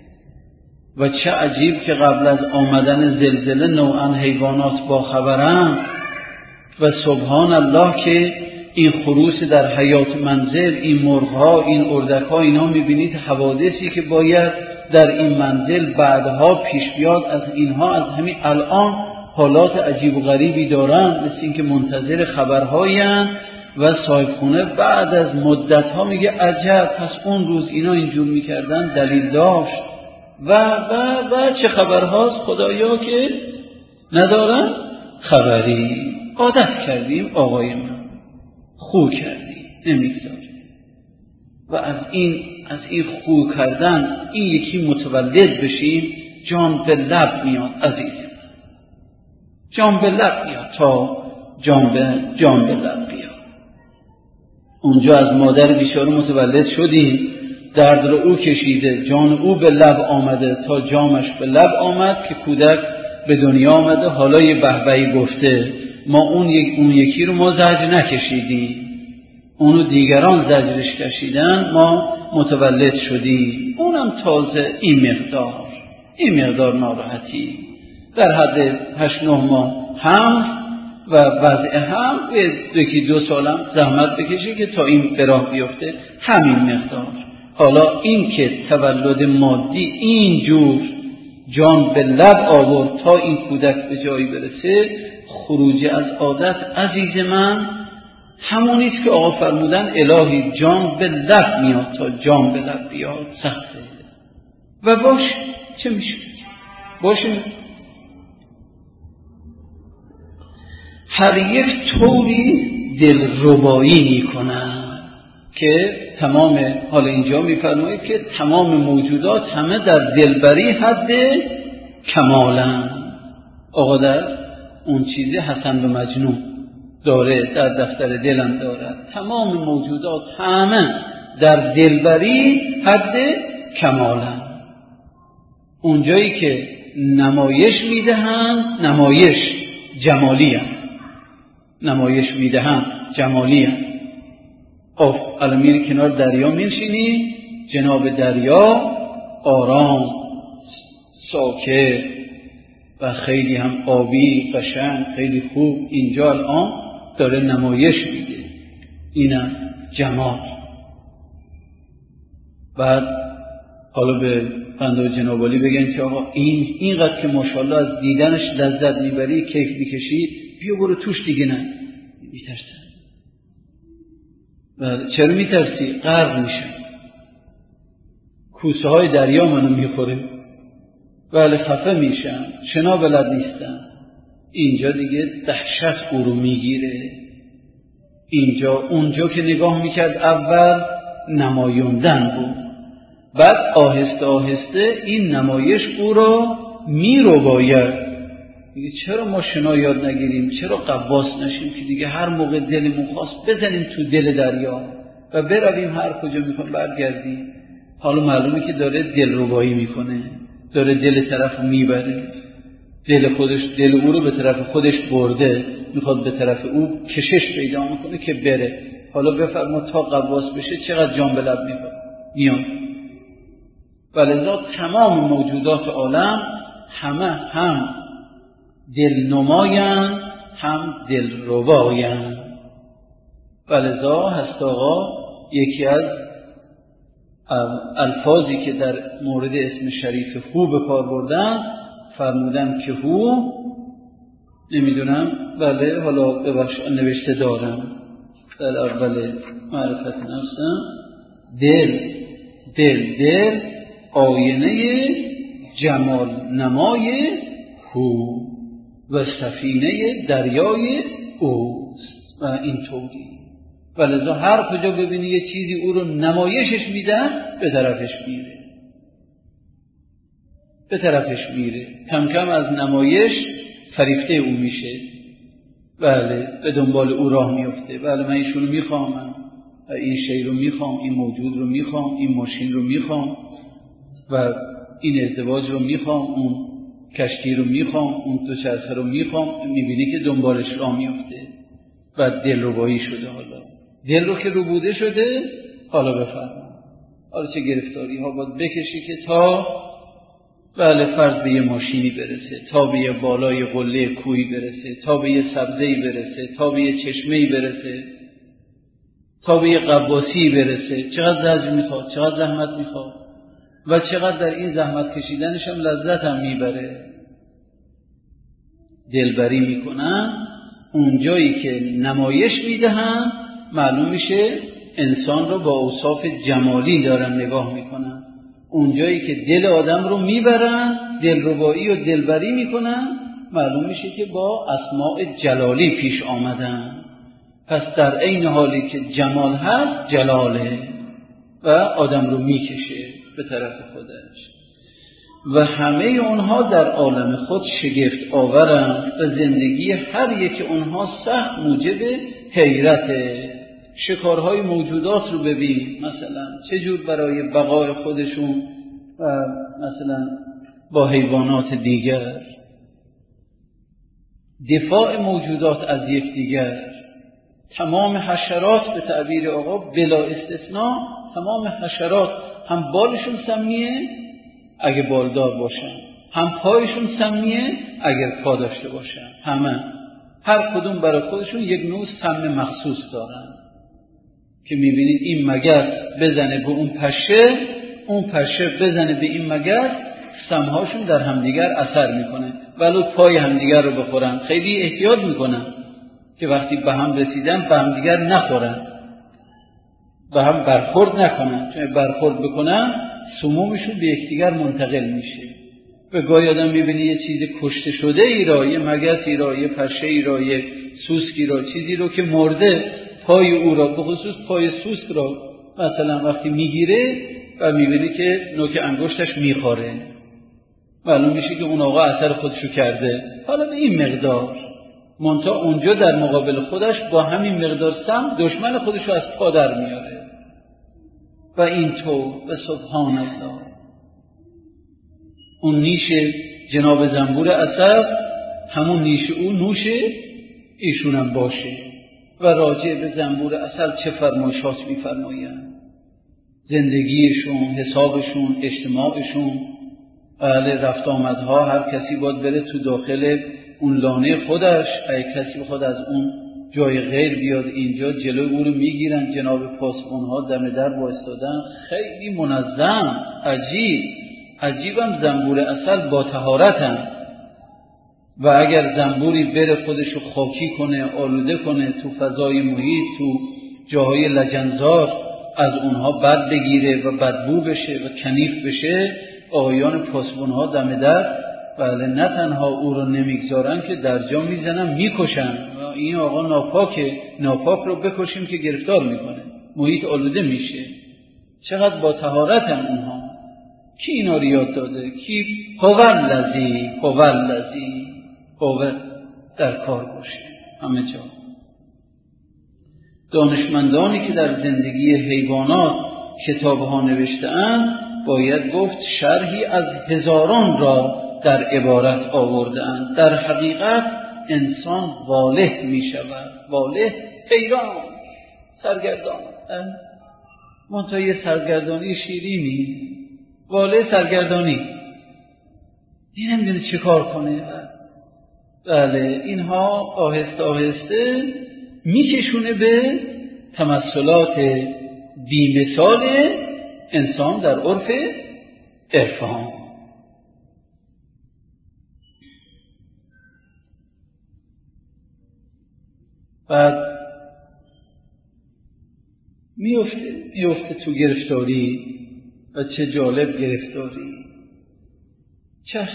و چه عجیب که قبل از آمدن زلزله نوعا حیوانات با خبرن. و سبحان الله که این خروس در حیات منزل، این مرغ‌ها، این اردک‌ها، اینا می‌بینید حوادثی که باید در این منزل بعدها پیش بیاد، از اینها از همین الان حالات عجیب و غریبی دارن، مثل اینکه منتظر خبرهایی هستند. و صاحب خونه بعد از مدت‌ها میگه عجب، پس اون روز اینا اینجور می‌کردن دلیل داشت. و و و چه خبرهاست خدایا که ندارن خبری. عادت کردیم آقای من، خو کردیم، نمیگذاریم. و از این از این خو کردن این یکی متولد بشیم، جان به لب میاد عزیزم، جان به لب میاد تا جان به جان به لب بیاد. اونجا از مادر بیچاره متولد شدیم، درد رو او کشیده، جان او به لب آمده تا جامش به لب آمد که کودک به دنیا آمده. حالا یه بهبهی گفته، ما اون, یک اون یکی رو ما زجر نکشیدیم، اونو دیگران زجرش کشیدن، ما متولد شدیم. اونم تازه این مقدار این مقدار ناراحتی در حد هشت نه ماه هم و وضع هم یکی دو سالم زحمت بکشه که تا این به راه بیفته، همین مقدار. حالا این که تولد مادی اینجور جان به لب آورد تا این کودک به جایی برسه، خروج از عادت عزیز من همونیست که آقا فرمودن الهی جان به لب میاد تا جان به لب بیاد سخته. و باش چه میشه؟ باشه هر یک طوری دلربایی میکنن که تمام، حالا اینجا میفرمایید که تمام موجودات همه در دلبری حد کمالن. آقا در اون چیزی حسن به مجنون داره، در دفتر دلم داره. تمام موجودات همه در دلبری حد کمالن. اونجایی که نمایش میدهند نمایش جمالی هست، نمایش میدهند جمالی هست. خب الان میری کنار دریا میشینی، جناب دریا آرام ساکت و خیلی هم آبی قشنگ، خیلی خوب اینجا الان داره نمایش میده. اینم جمال. بعد حالا به بنده جناب عالی بگن که آقا این اینقدر که ماشاءالله از دیدنش لذت میبری، کیف میکشی، بیا برو توش دیگه. نه میترسن. و چرا میترسی؟ غرق میشم، کوسه های دریا منو میخوره، بله خفه میشم، شنا بلد نیستم. اینجا دیگه دهشت او رو میگیره. اینجا اونجا که نگاه میکرد اول نمایوندن بود، بعد آهسته آهسته این نمایش او را میرو باید. دیگه چرا ما شنا یاد نگیریم؟ چرا قواس نشیم که دیگه هر موقع دلمون خواست بزنیم تو دل دریا و برویم هر کجا میخوایم برگردیم؟ حالا معلومه که داره دلربایی میکنه، داره دل طرف میبره، دل خودش دل او رو به طرف خودش برده، میخواد به طرف او کشش پیدا میکنه که بره. حالا بفرما تا قواس بشه چقدر جان به لب میاد. ولذا تمام موجودات عالم همه هم دلنمایان هم دلربایان. ولذا هست آقا یکی از الفاظی که در مورد اسم شریف هو به کار بردن، فرمودن که هو، نمیدونم بله حالا ببخش نوشته دارم در اول معرفت نفسم، دل دل دل آینه جمال نمای هو و سفینه دریای اوست و اینطوری. ولذا هر کجا ببینی یه چیزی او رو نمایشش میدن به طرفش میره به طرفش میره کم کم از نمایش فریفته او میشه. بله به دنبال او راه میفته. بله من ایشونو میخوام، من این شی رو میخوام، این موجود رو میخوام، این ماشین رو میخوام و این ازدواج رو میخوام، اون کشتی رو میخوام، اون دوچرخه رو میخوام. میبینی که دنبالش راه میفته و دلربایی شده. حالا دل رو که ربوده شده، حالا بفرما حالا چه گرفتاری ها باید بکشی که تا بله فرض به یه ماشینی برسه، تا به یه بالای قله کوهی برسه، تا به یه سبزه‌ای برسه، تا به یه چشمه‌ای برسه، تا به یه قباسی برسه. چقدر زحمت میخواد، چقدر زحمت میخواد و چقدر در این زحمت کشیدنش هم لذت هم میبره. دلبری میکنن اونجایی که نمایش میدهن، معلوم میشه انسان رو با اوصاف جمالی دارن نگاه میکنن. اونجایی که دل آدم رو میبرن، دلربایی و دلبری میکنن، معلوم میشه که با اسماء جلالی پیش آمدن. پس در عین حالی که جمال هست، جلاله و آدم رو میکشه به طرف خودش. و همه اونها در عالم خود شگفت آورند و زندگی هر یک اونها سخت موجب حیرته. شکارهای موجودات رو ببین، مثلا چجور برای بقای خودشون و مثلا با حیوانات دیگر، دفاع موجودات از یک دیگر. تمام حشرات به تعبیر آقا بلا استثناء، تمام حشرات هم بالشون سمیه اگه بالدار باشن، هم پایشون سمیه اگر پا داشته باشن. همه هر کدوم برای خودشون یک نوع سم مخصوص دارن که میبینید این مگس بزنه به اون پشه، اون پشه بزنه به این مگس، سمهاشون در همدیگر اثر میکنه. ولو پای همدیگر رو بخورن خیلی احتیاط میکنن که وقتی به هم رسیدن به همدیگر نخورن، به هم برخورد نکنن، چون برخورد بکنن سمومشون به یکدیگر منتقل میشه. به گاهی آدم میبینی یه چیز کشته شده ای را، یه مگسی را، یه پشه ای را، یه سوسکی را، چیزی رو که مرده، پای او را، به خصوص پای سوسک را مثلا وقتی میگیره و میبینی که نوک انگشتش میخوره، معلوم میشه که اون آقا اثر خودشو کرده. حالا به این مقدار منتها اونجا در مقابل خودش با همین مقدار سم دشمن خودشو از پا در میاره. و اینطور و سبحان الله اون نیش جناب زنبور اسد همون نیش او نوش ایشونم باشه. و راجع به زنبور عسل چه فرمایشات می‌فرمایند؟ زندگیشون، حسابشون، اجتماعشون، اهل رفت آمدها، هر کسی باید بره تو داخل اون لانه خودش. اگه کسی بخواد از اون جای غیر بیاد اینجا، جلوی او رو میگیرن. جناب پاسبان‌ها دم در وایسادن، خیلی منظم، عجیب عجیبم. زنبور عسل با طهارتن و اگر زنبوری بره خودشو خاکی کنه، آلوده کنه تو فضای محیط، تو جاهای لجنزار، از اونها بد بگیره و بدبو بشه و کنیف بشه، آقایان پاسبان‌ها دم در بله نه تنها او رو نمیگذارن که در جا میزنن میکشن. این آقا ناپاکه، ناپاک رو بکشیم که گرفتار میکنه، محیط آلوده میشه. چقدر با طهارتن اونها. کی اینا رو یاد داده؟ کی؟ هوال لذی هوال لذی هوال در کار باشه همه جا. دانشمندانی که در زندگی حیوانات کتابها نوشته‌اند باید گفت شرحی از هزاران را در عبارت آورده‌اند. در حقیقت انسان واله می شود، واله حیران، سرگردان، منتهی سرگردانی شیرینی، واله سرگردانی، این نمیدونه چه کار کنه. بله اینها آهسته آهسته میکشونه به تمثلات بی‌مثال انسان در عرف عرفان. بعد میفته میفته تو گرفتاری و چه جالب گرفتاری. چشم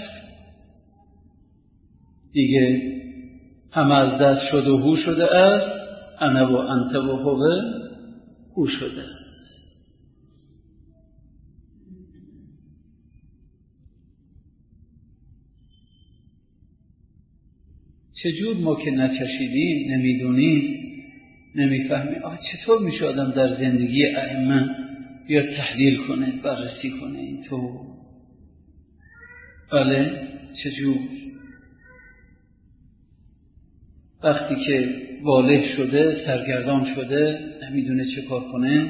دیگه همه از دست شده و هو شده است، انا و انت و هو هو شده است. چجور ما که نچشیدیم، نمیدونیم، نمیفهمیم، آه چطور میشه آدم در زندگی ائمه بیاد تحلیل کنه، بررسی کنه اینطور؟ بله چجور؟ وقتی که بالغ شده، سرگردان شده، نمیدونه چه کار کنه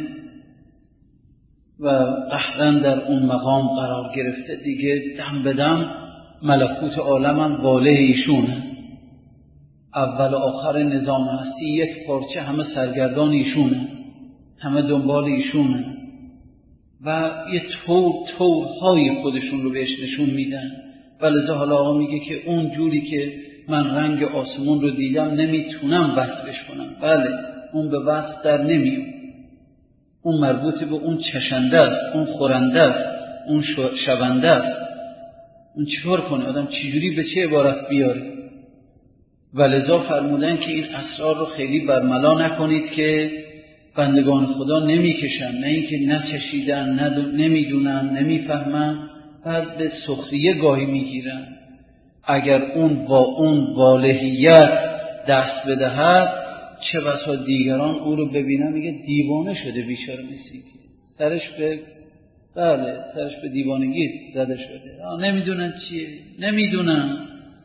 و قهراً در اون مقام قرار گرفته، دیگه دم به دم ملکوت عالم هم بالغ ایشونه، اول و آخر نظام هستی یک پارچه، همه سرگردان ایشونه، همه دنبال ایشونه و یه طور طورهای خودشون رو بهش نشون میدن. ولذا حالا آقا میگه که اون جوری که من رنگ آسمون رو دیدم نمیتونم وصفش کنم. بله اون به وصف در نمیاد، اون مربوط به اون چشنده است، اون خورنده است، اون شونده است. اون چیکار کنه آدم، چجوری به چه عبارت بیاره؟ ولذا فرمودن که این اسرار رو خیلی برملا نکنید که بندگان خدا نمیکشن، نه اینکه نچشیدن، نه نمیدونن، نمیفهمن، بعد به سخریه گاهی میگیرن. اگر اون با اون والهیت دست بدهد، چه بسا دیگران او رو ببینن میگه دیوانه شده بیچاره، مثل سرش به بله سرش به دیوانگی زده شده. نمیدونن چیه، نمیدونن،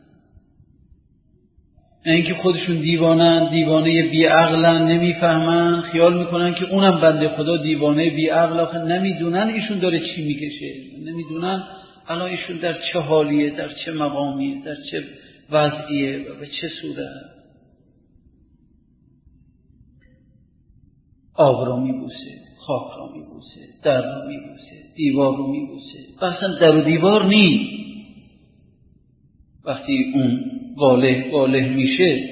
اینکه خودشون دیوانن، دیوانه بی عقلن، نمیفهمن، خیال میکنن که اونم بنده خدا دیوانه بی عقل، آخه نمیدونن ایشون داره چی میکشه، نمیدونن الان ایشون در چه حالیه، در چه مقامیه، در چه وضعیه و به چه صورت. آب رو میبوسه، خاک رو میبوسه، در رو میبوسه، دیوار رو میبوسه، اصلا در و دیوار نی. وقتی اون واله واله میشه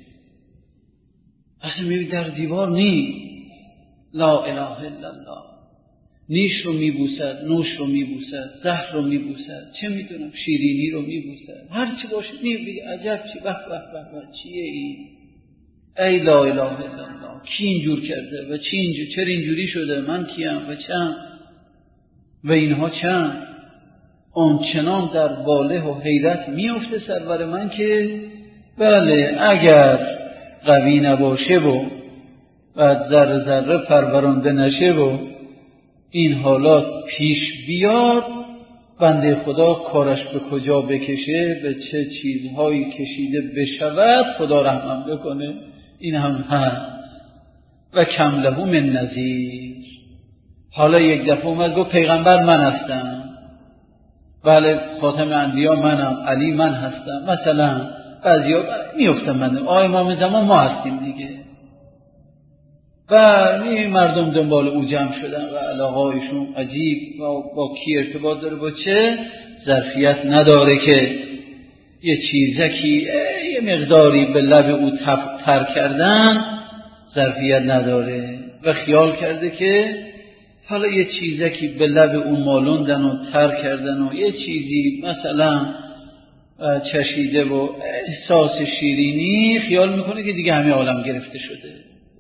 اصلا میبینی در دیوار نی. لا اله الا الله. نیش رو میبوسد، نوش رو میبوسد، زهر رو میبوسد، چه میدونم شیرینی رو میبوسد، هر چی باشه میبینی عجب چی به به به چیه این؟ ای لا اله الا الله، کی اینجور کرده و چی اینجور، چرا اینجوری شده، من کیم و چند و اینها چند؟ اون چنان در واله و حیرت میفته سرور من که بله اگر قوی نباشه و بعد ذره ذره پرورنده نشه و این حالات پیش بیاد، بنده خدا کارش به کجا بکشه، به چه چیزهایی کشیده بشود، خدا رحمم بکنه. این هم هست و کم له من نذیر. حالا یک دفعه اومد گفت پیغمبر من هستم، بله خاتم انبیا منم، علی من هستم، مثلا بعضیا میفتم من آقای امام زمان ما هستیم دیگه. و این مردم دنبال او جمع شدن و علاقایشون عجیب و با کی ارتباط داره، با چه ظرفیت نداره که یه چیزکی یه مقداری به لب او تر کردن، ظرفیت نداره و خیال کرده که حالا یه چیزکی به لب اون مالوندن و تر کردن و یه چیزی مثلا چشیده و احساس شیرینی، خیال میکنه که دیگه همه عالم گرفته شده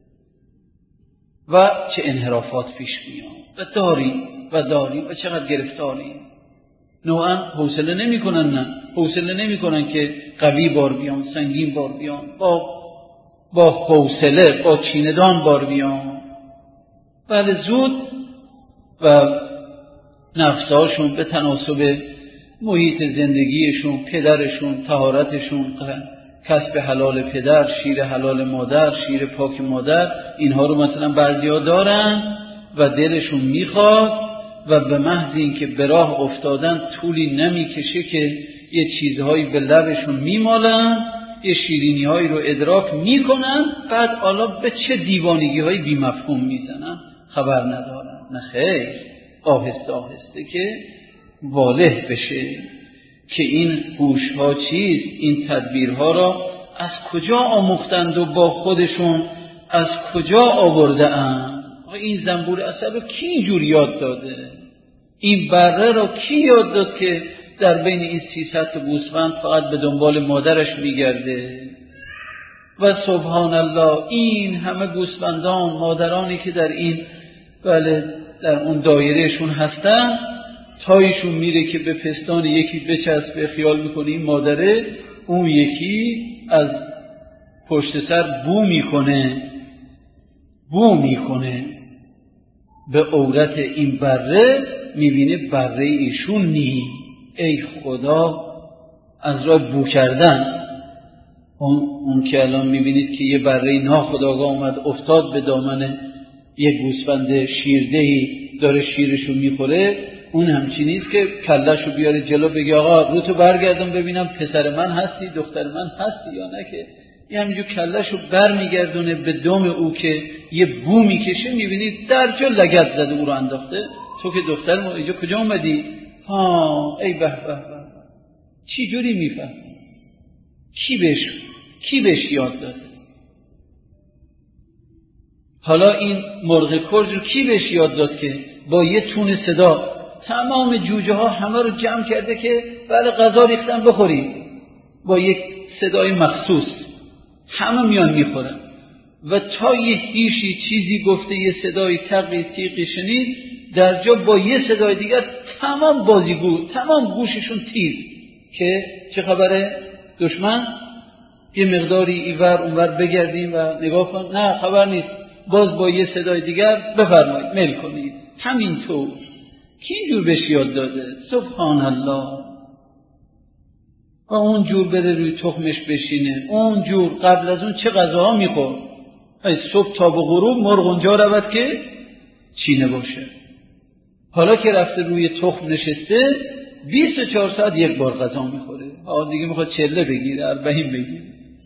و چه انحرافات پیش میاد و داریم و داریم و چقدر گرفتاریم. نوعا حوصله نمی کنن، نه حوصله نمی کنن که قوی بار بیان، سنگین بار بیان، با با حوصله با چیندان بار بیان. بله زود و نفساشون به تناسب محیط زندگیشون، پدرشون، طهارتشون، کسب حلال پدر، شیر حلال مادر، شیر پاک مادر، اینها رو مثلا بعضیا دارن و دلشون میخواد و به محض اینکه به راه افتادن طولی نمیکشه که یه چیزهایی به لبشون میمالن، یه شیرینی هایی رو ادراک میکنن، بعد حالا به چه دیوانگی های بی مفهوم میزنن خبر ندارن. نه خیر، آهسته آهسته که واله بشه که این هوش ها چیست، این تدبیرها را از کجا آموختند و با خودشون از کجا آورده اند. این زنبور عسل رو کی اینجور یاد داده؟ این بره را کی یاد داد که در بین این سیصد تا گوسفند فقط به دنبال مادرش میگرده؟ و سبحان الله این همه گوسفندان، مادرانی که در این بله در اون دایرهشون هستن، تایشون میره که به پستان یکی بچسبه، خیال میکنه این مادره، اون یکی از پشت سر بو میکنه بو میکنه به عورت این بره، میبینه بره ایشون نی. ای خدا، از راه بو کردن. اون, اون که الان میبینید که یه بره ناخودآگاه اومد افتاد به دامن یه گوسفند شیردهی داره شیرشو میخوره، اون همچی نیست که کلهشو بیاره جلو بگه آقا رو تو برگردم ببینم پسر من هستی دختر من هستی یا نه، که یه همینجور کلهشو بر میگردونه به دم او که یه بو میکشه. میبینید در جا لگد زده او رو انداخته. تو که دختر ما اینجا کجا اومدی؟ ها ای به به به، چی جوری میفهم؟ کی بهش کی بهش یاد داده؟ حالا این مرغ کرج رو کی بهش یاد داد که با یه تون صدا تمام جوجه ها همه رو جمع کرده که بله غذا ریختن بخوری، با یک صدای مخصوص همه میان میخورن، و تا یه هیشی چیزی گفته، یه صدای تقی تیقی شنید، در جا با یه صدای دیگر تمام بازیگو تمام گوششون تیز که چه خبره دشمن، یه مقداری اینور اونور بگردیم و نگاه کن، نه خبر نیست، باز با یه صدای دیگر بفرمایید میل کنید. همینطور کی اینجور بهش یاد داده؟ سبحان الله. و اون جور بره روی تخمش بشینه، اون جور قبل از اون چه غذاها میخورد، صبح تا به غروب مرغ اونجا رود که چینه باشه. حالا که رفته روی تخم نشسته بیست و چهار ساعت یک بار غذا میخوره. حالا دیگه میخواد چله بگیره، اربعین بگیره.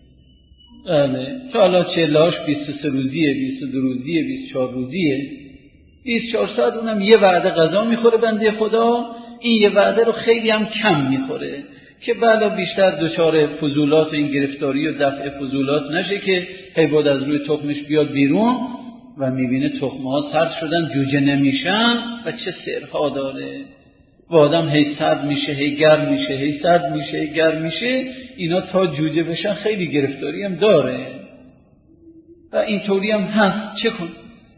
بله که حالا چله هاش بیست و سه روزیه، بیست و دو روزیه، بیست و چهار روزیه، بیست و چهار ساعت اونم یه وعده غذا میخوره بنده خدا. این یه وعده رو خیلی هم کم میخوره که بلا بیشتر دچار فضولات و این گرفتاری و دفع فضولات نشه که حیوان از روی تخمش بیاد بیرون و میبینه تخم‌ها سرد شدن، جوجه نمیشن و چه سرها داره. و آدم هی سرد میشه، هی گرم میشه، هی سرد میشه، هی گرم میشه. اینا تا جوجه بشن خیلی گرفتاری هم داره و اینطوری هم هست. چه کن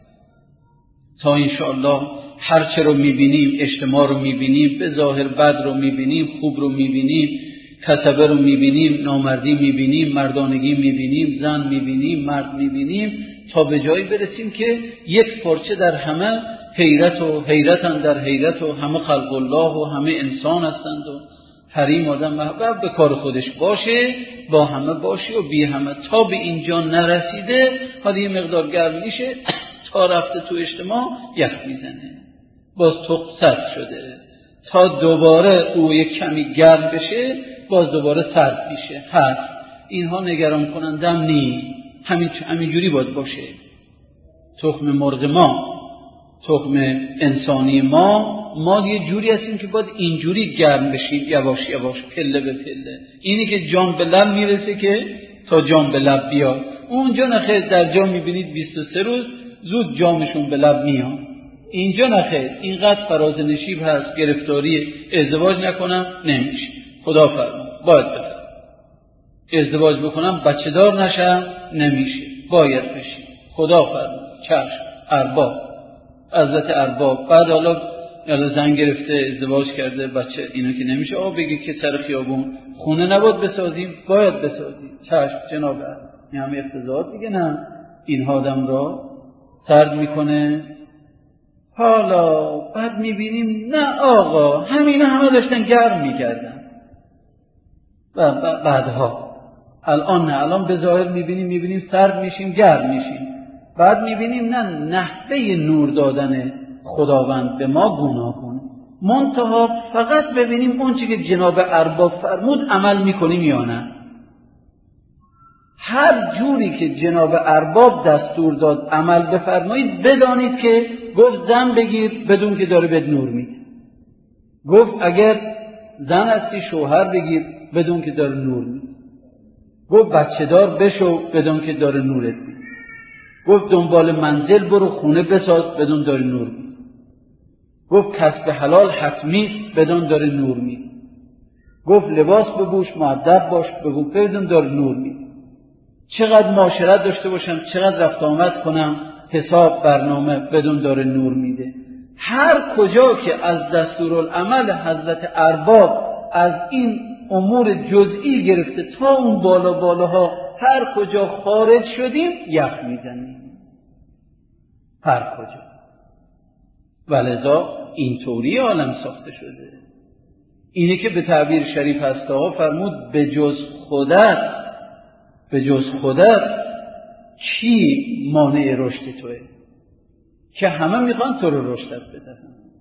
تا انشاءالله هرچه رو میبینیم، اجتماع رو میبینیم، به ظاهر بد رو میبینیم، خوب رو میبینیم، کسبه رو میبینیم، نامردی میبینیم، مردانگی میبینیم، زن میبینیم، مرد میبینیم، تا به جایی برسیم که یک پارچه در همه حیرت و حیرتن در حیرت و همه خلق الله و همه انسان هستند و حریم آدم محبوب به کار خودش باشه، با همه باشه و بی همه. تا به اینجا نرسیده حالا یه مقدار گرم میشه، تا رفته تو اجتماع یخ میزنه، باز تخم سرد شده، تا دوباره او یک کمی گرم بشه باز دوباره سرد میشه. هست اینها نگران کنندم نی، همین همینجوری باید باشه. تخم مرغ ما، تخم انسانی ما، ما یه جوری هستیم که باید اینجوری گرم بشیم، یواش یواش، پله به پله. اینی که جان به لب میرسه که تا جان به لب بیاد. اونجا نخیر در جا میبینید بیست و سه روز زود جامشون به لب میاد. اینجا نخیر اینقدر فراز نشیب هست، گرفتاری ازدواج نکنم نمیشه، خدا فرما باید بفرم. ازدواج بکنم بچه دار نشم نمیشه، باید بشیم، خدا فرما، چشم، ارباب، عزت ارباب. بعد حالا حالا زن گرفته ازدواج کرده بچه، اینا که نمیشه. آقا بگی که سر خیابون خونه نباید بسازیم، باید بسازیم، چشم جناب. این همه اقتضاعات دیگه نه، این آدم را سرد میکنه. حالا بعد میبینیم نه آقا همینا همه داشتن گرم میکردن. بعدها الان نه، الان به ظاهر میبینیم میبینیم سرد میشیم، گرم میشیم. بعد میبینیم نه، نحوه نور دادن خداوند به ما گوناگونه، منتها فقط ببینیم اون چی که جناب ارباب فرمود عمل میکنیم یا نه. هر جوری که جناب ارباب دستور داد عمل بفرمایید، بدانید که گفت زن بگیر بدون که داره بهت نور میده، گفت اگر زن هستی شوهر بگیر بدون که داره نور میده، گفت بچه دار بشو بدون که داره نورت میده، گفت دنبال منزل برو خونه بساز بدون داره نور میده. گفت کسب حلال حتمی بدون داره نور میده. گفت لباس بپوش، مؤدب باش، بگو بدون داره نور میده. چقدر معاشرت داشته باشم، چقدر رفت آمد کنم، حساب برنامه بدون داره نور میده. هر کجا که از دستورالعمل حضرت ارباب از این امور جزئی گرفته تا اون بالا بالاها هر کجا خارج شدیم یخ میزنیم، هر کجا. ولذا اینطوری عالم ساخته شده. اینه که به تعبیر شریف هسته فرمود به جز خودت، به جز خودت کی مانع رشد توه؟ که همه میخوان تو رو رشدت بدن.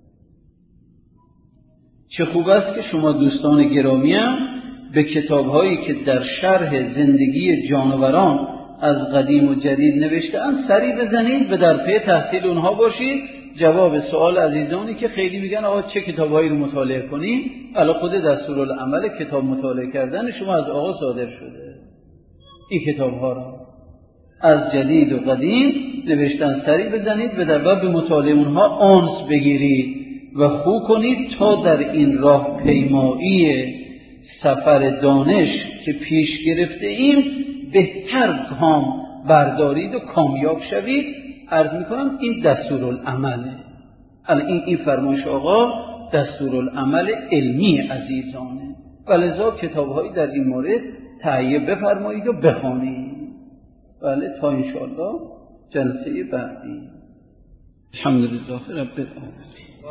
چه خوب است که شما دوستان گرامیم به کتاب‌هایی که در شرح زندگی جانوران از قدیم و جدید نوشته‌اند سری بزنید و در پی تحصیل اونها باشید. جواب سوال عزیزانی که خیلی میگن آقا چه کتاب‌هایی رو مطالعه کنیم، الان خود دستورالعمل کتاب مطالعه کردن شما از آقا صادر شده. این کتاب‌ها را از جدید و قدیم نوشتن سری بزنید و در باب مطالعه اونها آنس بگیرید و خوب کنید تا در این راه پیمایی سفر دانش که پیش گرفته ایم بهتر گام بردارید و کامیاب شوید. عرض میکنم این دستورالعمله. الان این این فرمایش آقا دستورالعمل علمی عزیزانه. ولذا کتاب‌هایی در این مورد تهیه بفرمایید و بخوانید. بله تا انشاءالله جلسه بعدی. الحمدلله رب العالمین.